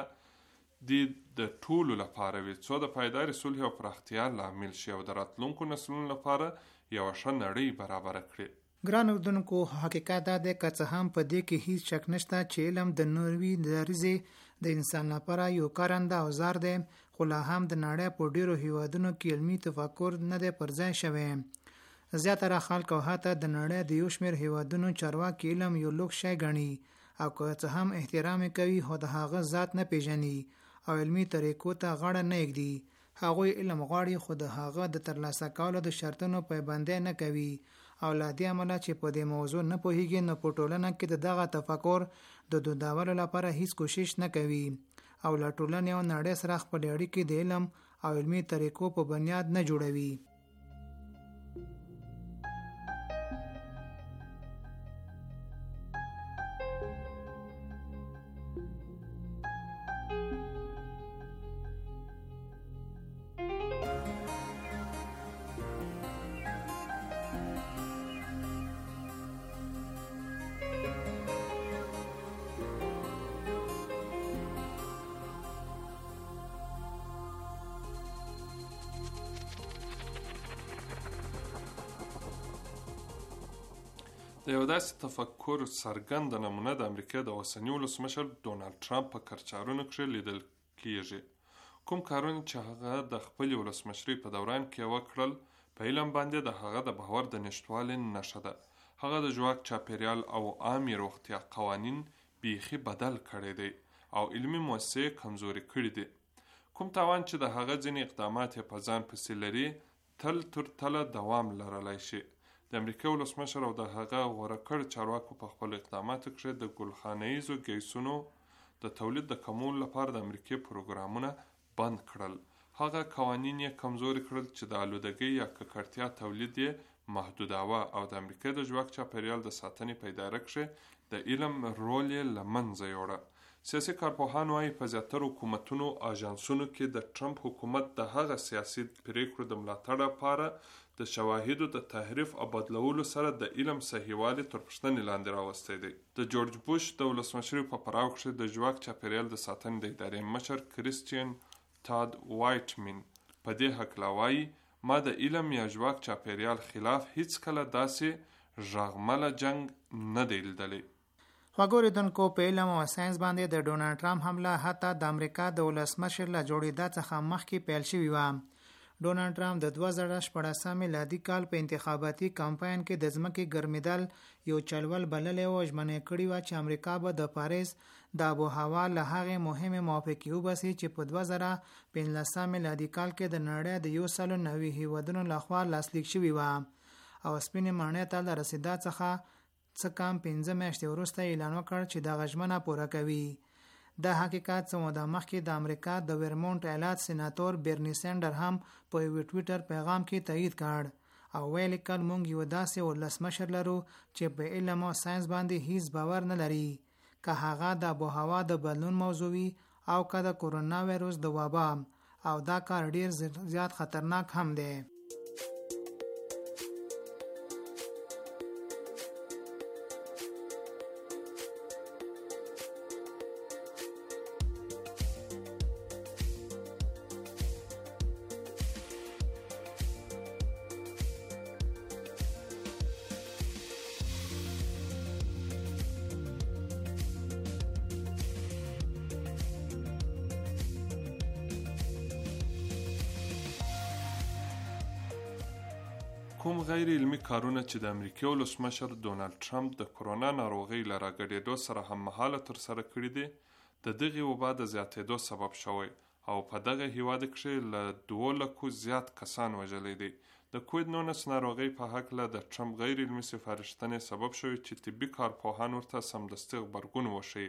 د د ټولو لپاره وي، څو د پایداري صلح او پراختیا لامل شي او د راتلونکو نسلونو لپاره یو ښه نړۍ برابره کړي. ګران اردوونکو، حقیقت دا دی که څه هم په دې کې هیڅ شک نشته چې علم د نوروي دریځې د انسان لپاره یو کارنده اوزار دی، خو لا هم د نړۍ په ډیرو هیوادونو کې علمي تفکر نه دی پر ځای شوی. زیاتره خلک او حتی د نړۍ د یو شمېر هیوادونو چارواکي علم یو لوکس شی ګڼي او که څه هم احترام کوي خو د هغه ذات نه پیژني او علمي طریقو ته غاړه نه ایږدي. هغوی علم غواړي خو د هغه د ترلاسه کولو د شرطونو پابندي نه کوي او له دې امله چې په دې موضوع نه پوهیږي نو په ټولنه کې د دغه تفکر د دودولو لپاره هیڅ کوشش نه کوي او له ټولنې او نړۍ سره خپل اړیکې د علم او علمي طریقو په بنیاد نه جوړوي. د یو داسې تفکر څرګنده نمونه د امریکا د اوسني ولسمشر ډونالډ ټرمپ په کړچارونو کې لیدل کیږي. کوم کارونه چې هغه د خپل ولسمشرۍ په دوران کې وکړل په علم باندې د هغه د باور د نشتوالي نښه ده. هغه د ژواک چاپیریال او عامې روغتیا قوانین بیخي بدل کړی دی او علمي مؤسسې کمزوري کړي دي. کوم تاوان چې د هغه ځینې اقدامات یې په ځان پسې لري تل تر تله دوام لرلی شي. د امریکا ولسمشر او د هغه غوره کړ چارواکو په خپل اقداماتو کې د ګلخانه‌ییزو ګیسونو د تولید د کمولو لپاره د امریکای پروګرامونه بند کړل. هغه قوانین یې کمزوري کړل چې د آلودګۍ یا ککړتیا تولید یې محدوداوه او د امریکا د ژواک چاپیریال د ساتنې په اداره کې د علم رول یې له منځه یوړه. سیاسي کارپوهان وایي په زیاترو حکومتونو اژانسونو کې د ټرمپ حکومت د هغه سیاسي پریکړو د ملاتړ لپاره د شواهدو د تحریف او بدلولو سره د علم صحیحوالي تر پوښتنې لاندې راوستی دی. د جورج بوش د ولسمشرۍ په پړاو کې د ژواک چاپیریال د ساتنې د ادارې مشر کریسټین تاد وایټمن په دې هکله وایي ما د علم یا ژواک چاپیریال خلاف هیڅ کله داسې ژغمله جنگ نه دی لیدلی. خواګوریدونکو په علم او ساينس باندې د ډونالډ ټرمپ حمله حتی د امریکا د ولسمشر له جوړېدا څخه مخکې پیل شوې وه. ډونالډ ټرمپ د دوه زره شپاړسم میلادي کال په انتخاباتي کمپاین کې د ځمکې ګرمېدل یو چلول بللی و. ژمنه کړې وه چې امریکا به د پاریس د آب و هوا له هغې مهمې موافقې وباسي چې په دوه زره پنځلسم میلادي کال کې د نړۍ د یو سلو نوي هیوادونو لخوا لاسلیک شوې وه او سپینې ماڼۍ ته له رسېدا څخه څه کم پنځه میاشتې وروسته اعلان وکړ چې دغه ژمنه پوره کوي. دا حقیقت څه موده مخکې د امریکا د ورمونټ ایالت سېناتور برني سینډر هم په یو ټویټر پیغام کې تایید کړ او ویل کړ موږ یو داسې ولسمشر لرو چې په علم او ساينس باندې هیڅ باور نه لري، که هغه د آب و هوا د بدلون موضوع وي او که د کورونا وایرس د وبا، او دا کار ډیر زیات خطرناک هم دی. کوم غیر علمي کارونه چې د امریکای ولسمشر ډونالډ ټرمپ د کرونا ناروغۍ له راګډېدو سره هم مهاله ترسره کړي دي د دغې وبا د زیاتېدو سبب شوی او په دغه هیواد کې له دوه لکو زیات کسان وژلی دي. د کووید نولس ناروغۍ په هکله د ټرمپ غیر علمي سفارشتنې سبب شوی چې طبي کارپوهان ورته سمدستي غبرګون وښیي.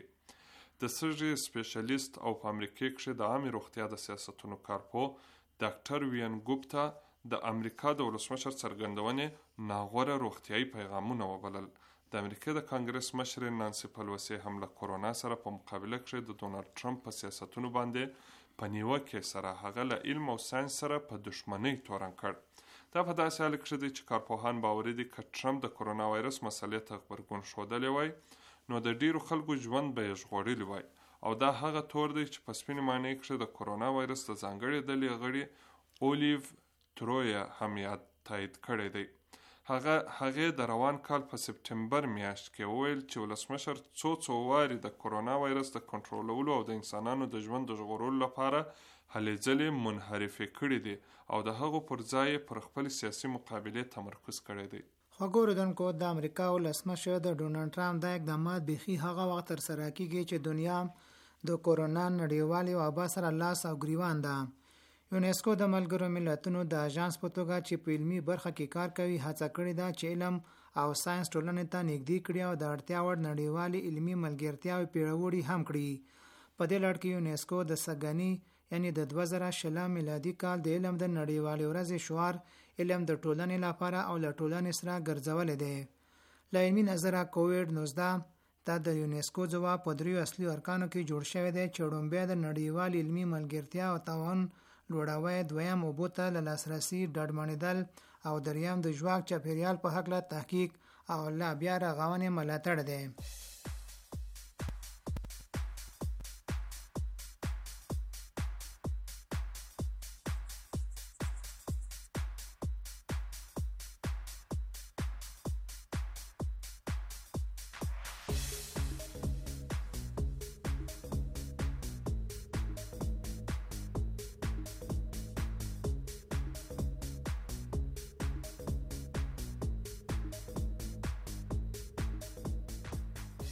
د سږي سپیشلیست او په امریکا کې د عامې روغتیا د سیاستونو کارپوه ډاکټر وین ګوپتا د امریکا د ولسمشر څرګندونې ناغوره روغتیایي پیغامونه وبلل. د امریکا د کانګرس مشر نانسي پلوسی هم له کورونا سره په مقابله کې د ډونالډ ټرمپ په سیاستونو باندې په نیوکې سره هغه له علم او ساينس سره په دښمنۍ تورن کړ. دا په داسې حال کې دی چې کارپوهان باوري دي که ټرمپ د کورونا وایرس مسلې ته غبرګون ښودلی وای نو د ډیرو خلکو ژوند به یې ژغورلی وای او دا هغه تور دی چې په سپینې ماڼۍ کې د کورونا وایرس د ځانګړې ډلې غړي اولیو ترویا هم یاد تایید کړی دی. هغه هغه د روان کال په سپتمبر میاشت کې وویل چې ولسمشر څو څو واري د کورونا وایرس د کنټرولولو او د انسانانو د ژوند د ژغورلو لپاره هلې ځلې منحرفې کړي دي او د هغو پر ځای پر خپل سیاسي مقابلې تمرکز کړی دی. خواګوریدونکو د امریکا ولسمشر د ډونالډ ټرمپ د اقدامات بیخي هغه وخت ترسره کیږي چې دنیا د کورونا نړیوالې وبا سره لاس او ګریوان ده. یونسکو د ملګرو ملتونو د اژانس په توګه چې په علمي برخه کې کار کوي هڅه کړې ده چې علم او ساينس ټولنې ته نږدې کړي او د اړتیا وړ نړیوالې علمي ملګرتیاوې پیاوړې هم کړي. په دې لړ کې یونسکو د سګنی یعنی د دوه زره شلم میلادي کال د علم د نړیوالې ورځې شعار علم د ټولنې لپاره او له ټولنې سره ګرځولې دی. له علمي نظره کووید نولس دا د یونسکو ځواب په دریو اصلي ارکانو کې جوړ شوی دی چې لومړی د نړیوال علمي ملګرتیا او تعاون لوړاوی، دویم اوبو ته له لاسرسي ډاډمنېدل او دریم د ژواک چاپیریال په هکله تحقیق او لا بیا رغونې ملاتړ دی.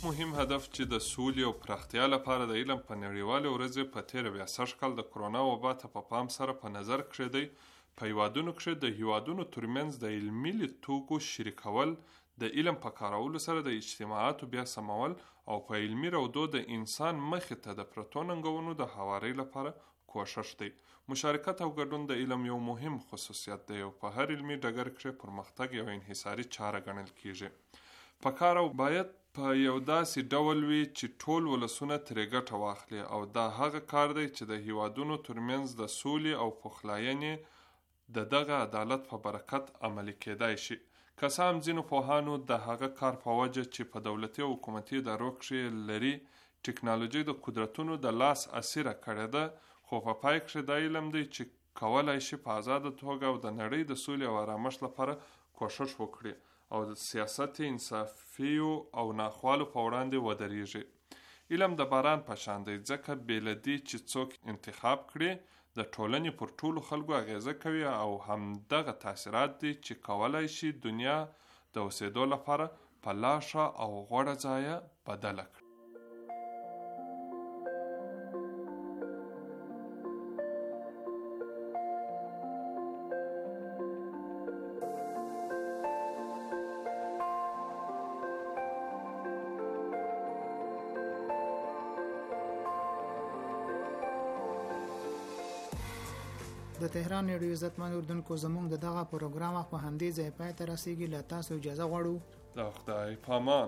مهم هدف چې د سولې او پراختیا لپاره د علم په نړیوالې ورځې په تېره بیا سږ کال د کرونا وبا ته په پام سره په نظر کښې دی په هیوادونو کښې د هیوادونو ترمنځ د علمي لیدتوبو شریکول د علم په کارولو سره د اجتماعاتو بیا سمول او په علمي رودو د انسان مخې ته د پرتو ننګونو د هوارۍ لپاره کوښښ دی. مشارکت او ګډون د علم یو مهم خصوصیت دی او په هر علمي ډګر کښې پرمختګ یو انحصاري چاره ګڼل کیږي. په کار او باید په یو داسې ډول وي چې ټول ولسونه ترې ګټه واخلي او دا هغه کار دی چې د هیوادونو ترمنځ د سولې او پخلاینې د دغه عدالت په برکت عملي کېدای شي. که څه هم ځینو پوهانو د هغه کار په وجه چې په دولتي او حکومتي ادارو کښې لري ټکنالوژي د قدرتونو د لاس اسیره کړې ده، خو په پای کښې دا علم دی چې کولی شي په آزاده توګه او د نړۍ د سولې او آرامښت لپاره کوښښ وکړي او د سیاست انصافیو او ناخوالو په وړاندې ودرېږي. علم د باران په شان دی، ځکه بې له دې چې څوک انتخاب کړي د ټولنې پر ټولو خلکو اغیزه کوي او همدغه تاثیرات دي چې کولی شي دنیا د اوسېدو لپاره په لا ښه او غوره ځایه بدله کړي. د تهران ریډیو عزتمن اردوونکو زموږ د دغه پروګرام په همدې ځای پای ته رسیږي. له تاسو اجازه غواړو د خدای پامان.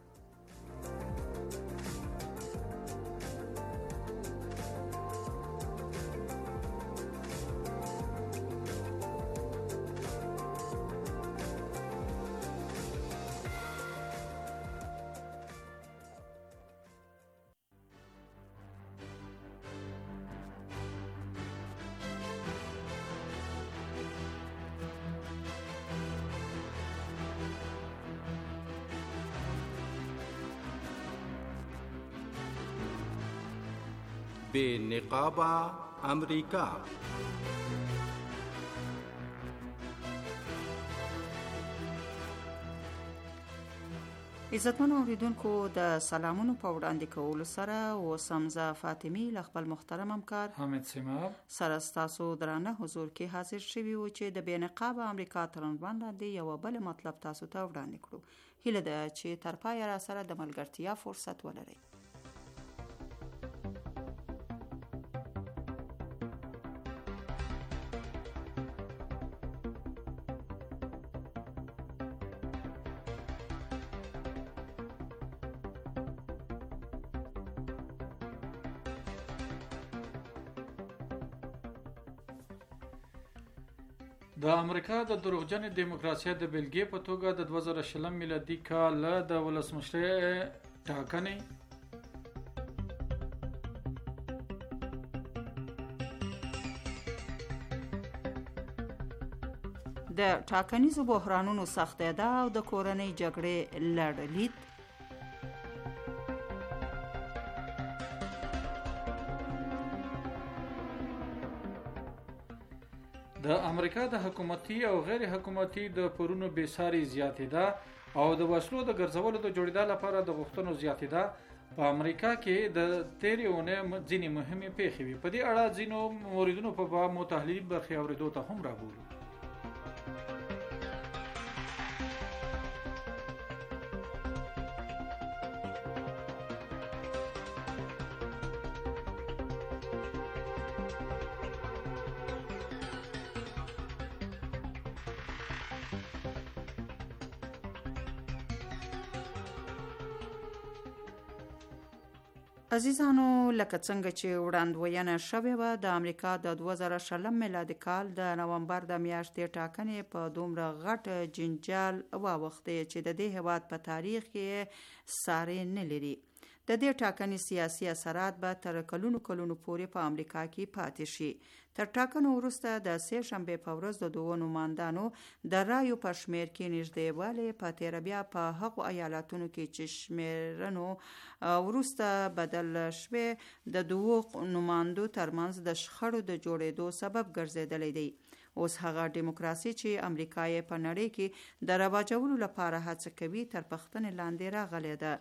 بے نقابہ امریکا. عزتمنو اوریدونکو، د سلامونو په وړاندې کولو سره اوس هم زه فاطمي له خپل محترم همکار حامد سیماب سره ستاسو درانه حضور کې حاضر شوي وو چې د بې نقابه امریکا تر عنوان لاندې یوه بل مطلب تاسو ته وړاندې کړو. هیله ده چې تر پایه را سره د ملګرتیا فرصت ولرئ. د امریکا د دروغجنې دیموکراسۍ د بیلګې په توګه د دوه زره شلم میلادي کال د ولسمشرۍ ټاکنې د ټاکنیزو بحرانونو سختېدا او د کورنۍ جګړې لړلید د امریکا د حکومتي او غیر حکومتي د پورونو بېساري زیاتېدا او د وسلو د ګرځولو د جوړېدا لپاره د غوښتنو زیاتېدا په امریکا کې د تېرې اونۍ ځینې مهمې پیښې وې. په دې اړه ځینو موردونو په باب مو تحلیلي برخې اورېدو ته هم رابولو. عزیزانو، لکه څنګه چې وړاندوینه شوې وه، د امریکا د دوه زره شلم میلادي کال د نومبر د میاشتې ټاکنې په دومره غټ جنجال واوښتې چې د دې هېواد په تاریخ کې ساری نه لري. د دې ټاکنې سیاسي اثرات به تر کلونو کلونو پورې په امریکا کې پاتې شي. تر ټاکنو وروسته د سې شنبې په ورځ د دوو نوماندانو د رایو په شمېر کې نږدېوالی په تېره بیا په هغو ایالتونو کې چې شمېرنو وروسته بدل شوې د دوو نوماندو ترمنځ د شخړو د جوړېدو سبب ګرځېدلی دی. اوس هغه دیموکراسي چې امریکا یې په نړۍ کې د رواجولو لپاره هڅه کوي تر پوښتنې لاندې راغلې ده.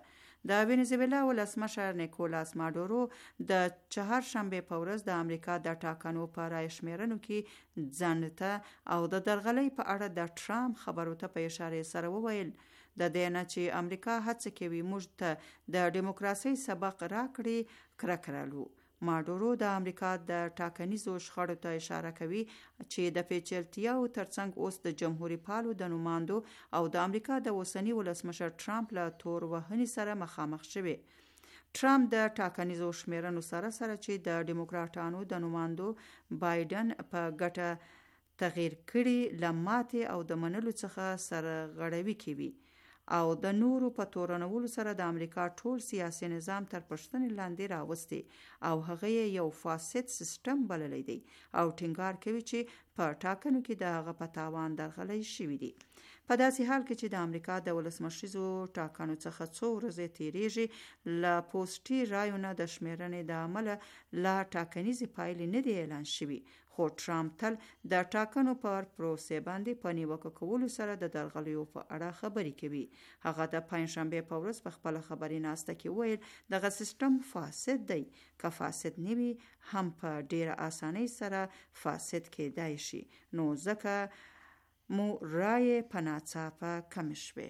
د وینزویلا ولسمشر نیکولاس ماډورو د چهارشنبه په ورځ د امریکا د ټاکنو په رایشمیرنو کې ځان ته او د درغلۍ په اړه د ټرامپ خبرو ته په اشاره سره وویل د دې نه چې امریکا هڅه کوي موږ ته د دیموکراسي سبق راکړي کرکرالو. ماډورو د امریکا د ټاکنیزو شخړو ته اشاره کوي چې د پیچلتیاو ترڅنګ اوس د جمهوریت پالو د نماندو او د امریکا د اوسنی ولسمشر ټرامپ له تور وهنې سره مخامخ شوی. ټرامپ د ټاکنیزو شمیرنو سره سره چې د ډیموکراټانو د نماندو بایدن په ګټه تغییر کړي لماتې او د منلو څخه سره غړوي کوي او د نورو په تورنولو سره د امریکا ټول سیاسي نظام تر پښتنې لاندې راوستي او هغه یو فاسد سیستم بللی دی او ټینګار کوي چې په ټاکنو کې د هغه په تاوان درغلۍ شوې دي. په داسې حال کې چې د امریکا د ولسمشریزو ټاکنو څخه څو ورځې تیریږي له پوسټي رایو نه د شمیرنې د عمله لا ټاکنیزې پایلې نه دی اعلان شوي، خو ټرامپ تل د ټاکنو پر پروسې باندې په نیوکه کولو سره د درغلیو په اړه خبرې کوي. هغه د پنځشنبه په ورځ په خپل خبري ناسته کې ویل دغه سیستم فاسد دی، که فاسد نه وي هم په ډیره اسانۍ سره فاسد کېدای شي، نو ځکه مو رای په ناڅاپه کم شوه.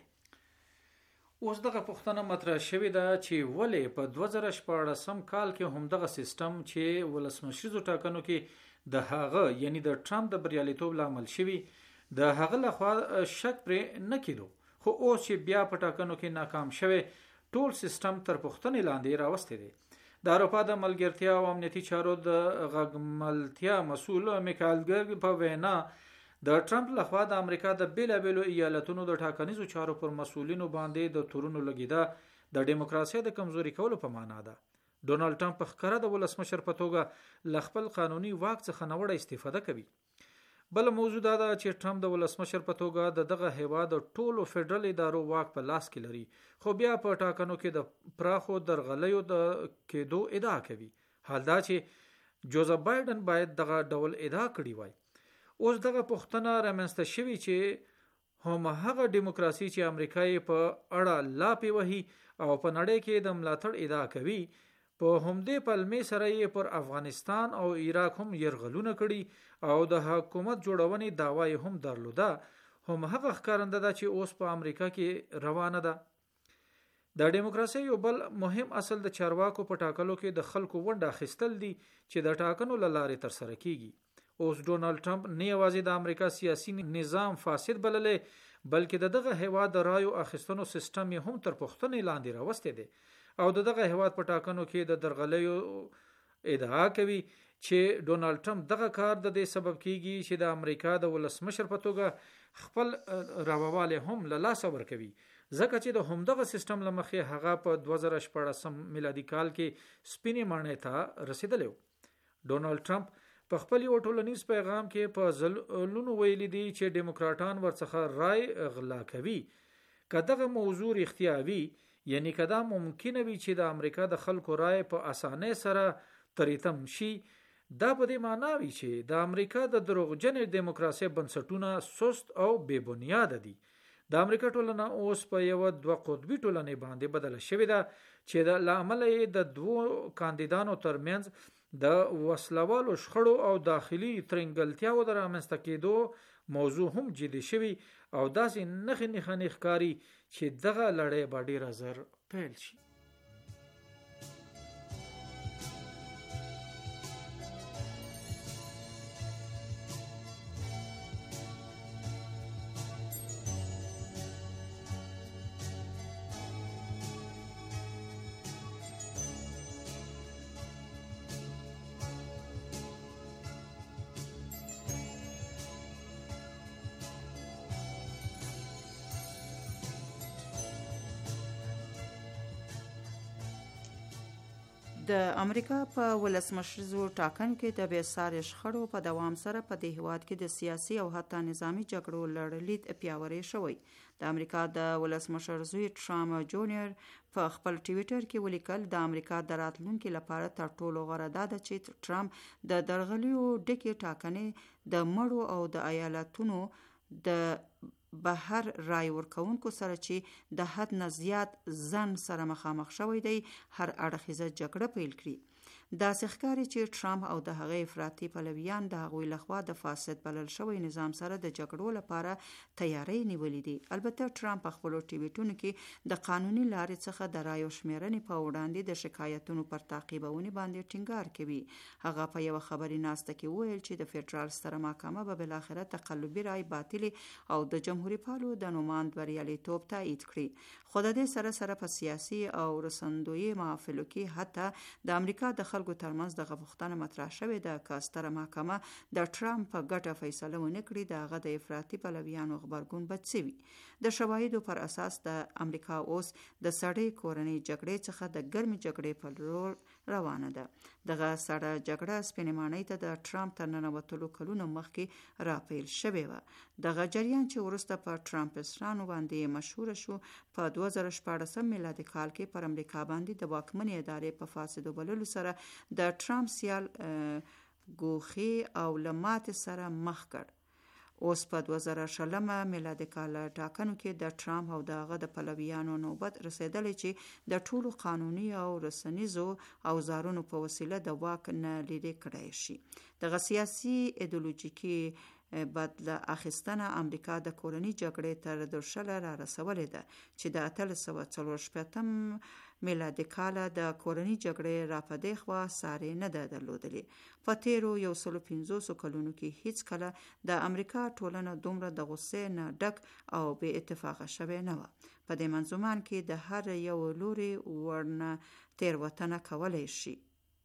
اوس دغه پوښتنه مطرح شوې ده چې ولې په دوه زره شپاړسم کال کې هم دغه سیستم چې ولسمشریزو ټاکنو کې د هغه یعنی د ټرامپ د بریالیتوب لامل شوی د هغه لخوا شک پرې نه کېدو، خو اوس چې بیا په ټاکنو کې ناکام شوی ټول سیستم تر پوښتنې لاندې راوستی دی. د اروپا د ملګرتیا او امنیتي چارو د غږملتیا مسؤل میکایل ګرګ په وینا د ټرامپ لخوا د امریکا د بیلابیلو ایالتونو د ټاکنیزو چارو پر مسؤلینو باندې د تورونو لګیدا د دیموکراسي د کمزوري کولو په معنا ده. ډونالد ټرامپ په ښکاره د ولسمشر په توګه ل خپل قانوني واک څخه نوړه استفاده کوي. بل موضوع دا ده چې ټرامپ د ولسمشر په توګه د دغه هیواد ټولو فدرال ادارو واک په لاس کې لري، خو بیا په ټاکنو کې د پراخو درغلیو د کېدو ادعا کوي، حال دا چې جوزف بایدن باید دغه ډول ادعا کړی وای. اوس دغه پوښتنه رامنځته شوې چې هم هغه دیموکراسي چې امریکا یې په اړه لاپې وهي او په نړۍ کې د ملاتړ ادعا کوي، په همدې پلمې سره یې پر افغانستان او عراق هم یرغلونه کړي او د حکومت جوړونې دعوا یې هم درلوده، هم هغه ښکارنده ده چې اوس په امریکا کې روانه ده. د دیموکراسي یو بل مهم اصل د چارواکو په ټاکلو کې د خلکو ونډه اخیستل دي چې د ټاکنو له لارې ترسره کیږي. اوس ډونالد ټرامپ نه یوازې د امریکا سیاسي نظام فاسد بللې، بلکې د دغه هیواد د رایو اخیستنو سیستم یې هم تر پوښتنې لاندې راوستی دی او د دغه هیواد په ټاکنو کې د درغلیو ادعا کوي چې ډونالد ټرامپ دغه کار د دې سبب کیږي چې د امریکا د ولسمشر په توګه خپل راوواله هم له لاسه ورکوي، ځکه چې د همدغه سیستم لمخې هغه په دوه زره شپاړسم میلادي کال کې سپینې ماڼۍ ته رسیدلی و. ډونالد ټرامپ په خپل یو ټولنیز پیغام کې په ځلونو ویلي دي چې دیموکراټان ورڅخه رای غلا کوي. که دغه موضوع رښتیا وي، یعنی که دا ممکنه وي چې د امریکا د خلکو رای په اسانۍ سره تریتم شي، دا په دې معنا وي چې د امریکا د دروغجنې دیموکراسي بنسټونه سست او بې بنیاده دي. د امریکا ټولنه اوس په یو دوه قطبي ټولنې باندې بدله شوې ده چې د لامل یې د دوو کاندیدانو ترمنځ د وسلوالو شخړو او داخلي ترنګلتیاو د رامنځته کېدو موضوع هم جدي شوی او داسې نښې نښانې ښکاري چې دغه لړۍ به ډېره زر پیل شي. د امریکا په ولسمشریزو ټاکنو کې د بېساري شخړو په دوام سره په دې هیواد کې د سیاسي او حتی نظامی جګړو لړلید پیاوړی شوی. د امریکا د ولسمشر زوی ټرامپ جونیئر په خپل ټویټر کې ولیکل د امریکا د راتلونکي لپاره تر ټولو غوره ده چې ټرامپ د درغلیو ډکې ټاکنې د مړو او د ایالتونو د بهر رای ورکوونکو سره چې د حد نه زیات ځنډ سره مخامخ شوی دی هر اړخیزه جګړه پیل کړي. داسې ښکاري چې ټرمپ او د هغې افراطي پلویان د هغوی لخوا د فاسد بلل شوی نظام سره د جګړو لپاره تیاری نیولې دي. البته ټرمپ په خپلو ټویټونو کې د قانوني لارې څخه د رایو شمیرنې په وړاندې د شکایتونو پر تعقیبونې باندې ټینګار کوي. هغه په یوه خبري ناسته کې وویل چې د فدرال ستره محکمه به بالاخره تقلبي رای باطلې او د جمهوریت پالو د نوماند بریالیتوب تایید کړي. خو د دې سره سره په سیاسي او رسندویي محافلو کې حتی د امریکا د خلکو ترمنځ دغه پوښتنه مطرح شوې ده که ستره محکمه د ټرمپ په ګټه فیصله ونه کړي د هغه د افراطي پلویانو غبرګون به څه وي. د شواهدو پر اساس د امریکا اوس د سړې کورنۍ جګړې څخه د ګرمې جګړې په لور روانه ده. دغه سړه جګړه سپینې ماڼۍ ته د ټرمپ تر ننوتلو کلونه مخکې راپیل شوې وه. دغه جریان چې وروسته په ټرمپسټانو باندې مشهور شو په دوه زره شپاړسم میلادي کال کې پر امریکا باندې د واکمنې ادارې په فاسدو بللو سره د ټرمپ سیال ګوښې او له ماتې سره مخ کړ. اوس په دوه زره شلمه میلادي کال ټاکنو کې د ټرمپ او د هغه د پلویانو نوبت رسېدلی چې د ټولو قانوني او رسنیزو اوزارونو په وسیله د واک نه لرې کړی شي. دغه سیاسي ایدئولوژیکي بدله اخیستنه امریکا د کورنۍ جګړې تر درشله را رسولې ده چې د اتلس سوه څلور شپېتم میلادي کاله د کورنۍ جګړې را په دې خوا سارې نه ده درلودلې. په تیرو یو سلو پنځوسو کلونو کې هیڅ کله د امریکا ټولنه دومره د غصې نه ډک او بې اتفاقه شوې نه وه. په دې منظومان کې د هر یو لوري ورنه تیروتنه کولی شي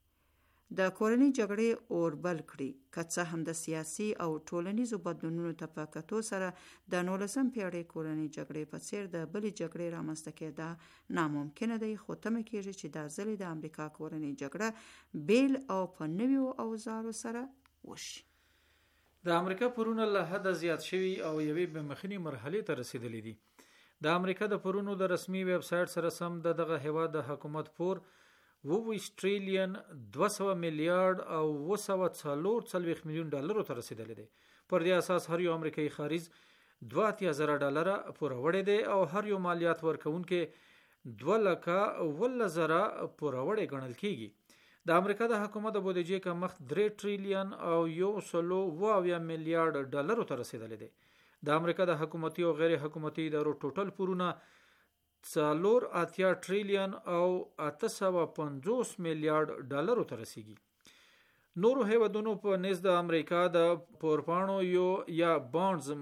د کورنۍ جګړې اور بل کړي. که څه هم د سیاسي او ټولنیزو بدلونونو ته په کتو سره د نولسم پیړۍ کورنۍ جګړې په څیر د بلې جګړې رامنځته کېدا ناممکنه دی، خو تمه کېږي چې دا ځل د امریکا کورنۍ جګړه بیل او په نویو اوزارو سره وشي. د امریکا پورونه له حده زیات شوي او یوې بېمخینې مرحلې ته رسیدلي دي. د امریکا د پورونو د رسمي ویب سایټ سره سم د دغه هیواد د حکومت پور اووه ټریلیون دوه سوه میلیارډ او اوه سوه څلور څلوېښت میلیون ډالرو ته رسیدلی دی. پر دې اساس هر یو امریکایي خارج دوه اتیا زره ډالره پوره وړی دی او هر یو مالیات ورکوونکی دوه لکه اوولس زره پوره وړی ګڼل کیږي. د امریکا د حکومت د بودیجې کمښت درې ټریلیون او یو سلو اوه اویا میلیارډ ډالرو ته رسیدلی دی. د امریکا د حکومتي او غیر حکومتي ادارو ټوټل پورونه څلور اتیا ټریلیون او اته سوه پنځوس میلیارډ ډالرو ته رسیږي. نورو هیوادونو په نزد د امریکا د پورپاڼو یو یا بانډز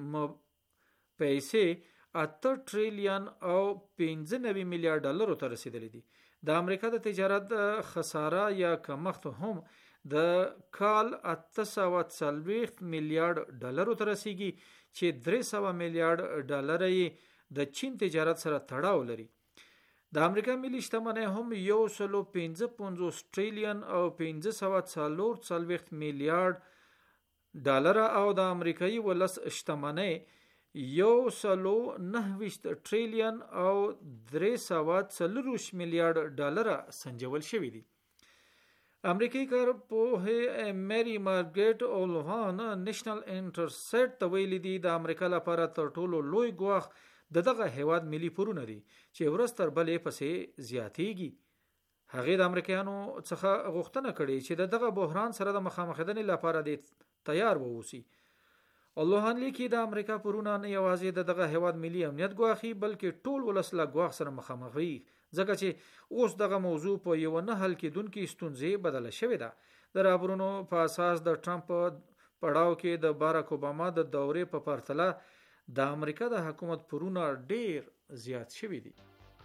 پیسې اته ټریلیون او پنځه نوي میلیارډ ډالرو ته رسیدلی دي. د امریکا د تجارت خساره یا کمښت هم د کال اته سوه څلوېښت میلیارډ ډالرو ته رسیږي چې درې سوه میلیارډ ډالر یې د چین تجارت سره تړاو لري. د امریکا ملي شتمنۍ هم یو سلو پنځه پنځوس ټریلیون او پنځه سوه څلور څلوېښت میلیارډ ډالر او د امریکایي ولس شتمنۍ یو سلو نهه ویشت ټریلیون او درې سوه څلرویشت میلیارډ ډالر سنجول شوي دي. امریکایي کارپوه میری مارګریټ اولوهان نېشنل انټرسټ ته ویلي دي د امریکا لپاره تر ټولو لوی ګواښ د دغه هیواد ملي پورونه دي چې ورځ تر بلې پسې زیاتیږي. هغې د امریکایانو څخه غوښتنه کړې چې د دغه بحران سره د مخامخېدنې لپاره د تیار واوسي. اولوهان لیکي د امریکا پورونه نه یوازې د دغه هیواد ملي امنیت ګواښي بلکې ټول ولس له ګواښ سره مخامخ وي ځکه چې اوس دغه موضوع په یو نه حل کېدونکې ستونزې بدله شوې ده. د راپورونو په اساس د ټرمپ پړاو کې د باراک اوباما د دورې په پرتله د امریکا د حکومت پورونه ډیر زیات شوي دي.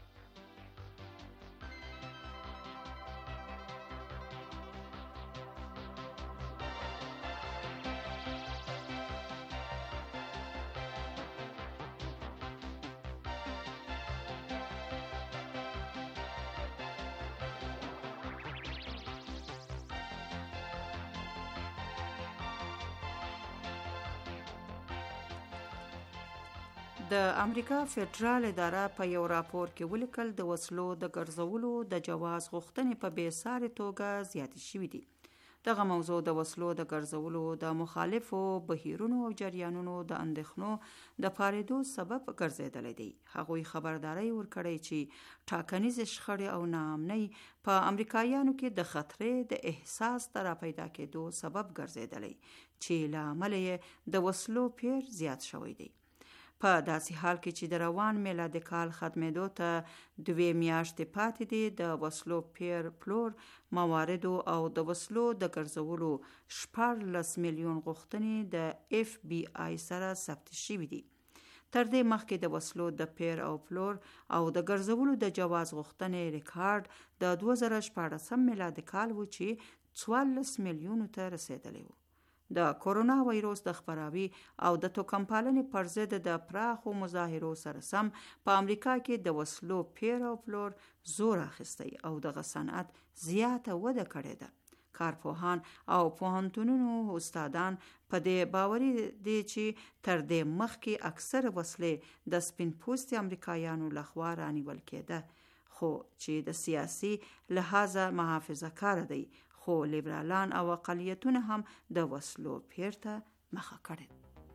د امریکا فدرال اداره په یو راپور کې ولیکل د وسلو د ګرځولو د جواز غوښتنې په بې ساري توګه زیاتې شوې دي. دغه موضوع د وسلو د ګرځولو د مخالفو بهیرونو او جریانونو د اندېښنو د پارېدو سبب ګرځېدلی دی. هغوی خبرداری ورکړی چې ټاکنیز شخړې او ناامنۍ په امریکایانو کې د خطرې د احساس د راپیدا کېدو سبب ګرځېدلی چې له امله یې د وسلو پیر زیات شوی دی. په داسې حال کې چې د روان میلادي کال ختمېدو ته دوې میاشتې پاتې دي، د وسلو پیر پلور مواردو او د وسلو د ګرځولو شپاړلس میلیون غوښتنې د اف بی آی سره ثبت شوي دي. تر دې مخکې د وسلو د پیر او پلور او د ګرځولو د جواز غوښتنې ریکارډ د دوه زره شپاړسم میلادي کال و چې څوارلس میلیونو ته رسېدلی و. د کورونا وایروس د خپراوي او د توکم پالنې پر ضد د پراخو مظاهرو سره سم په امریکا کې د وسلو پیر او پلور زور اخیستی او دغه صنعت زیاته وده کړې ده. کارپوهان او پوهنتونونو استادان په دې باوري دي چې تر دې مخکې اکثر وسلې د سپین پوستي امریکایانو لخوا رانیول کېده، خو چې د سیاسي لحاظه محافظه کار دی، خو لیبرالان او اقلیتونه هم د وسلو پیر ته مخه کړې.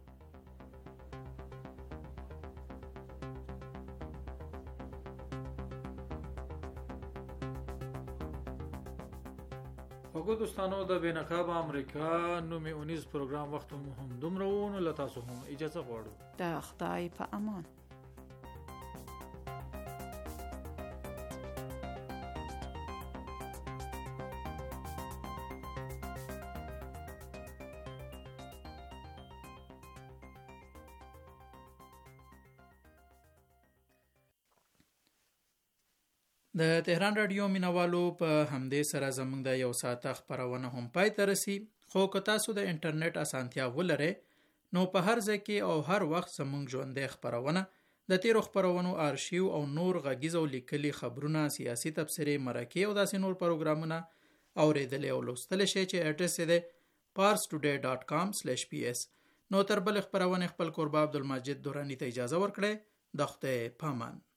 خوږو دوستانو، د بې نقابه امریکا نومې اونیز پروګرام وخت مو هم دومره و، نو له تاسو هم اجازه غواړو. د خدای په امان. د تهران رادیو مینوالو په همدې سره زموږ د یو ساعته خپرونه هم پای ته رسي. خو که تاسو د انټرنیټ اسانتیا ولرئ نو په هر ځای کې او هر وخت زموږ ژوندۍ خپرونه، د تیرو خپرونو آرشیو او نور غږیز او لیکلي خبرونه، سیاسي تبصرې، مرکې او داسې نور پروګرامونه اورېدلی او لوستلی شئ چې اډرس یې دی پارس ټوډے ډاټ کام سلیش پی ایس. نو تر بلې خپرونې خپل کوربه عبدالمجید دورانی ته اجازه ورکړئ. د خدای پامان.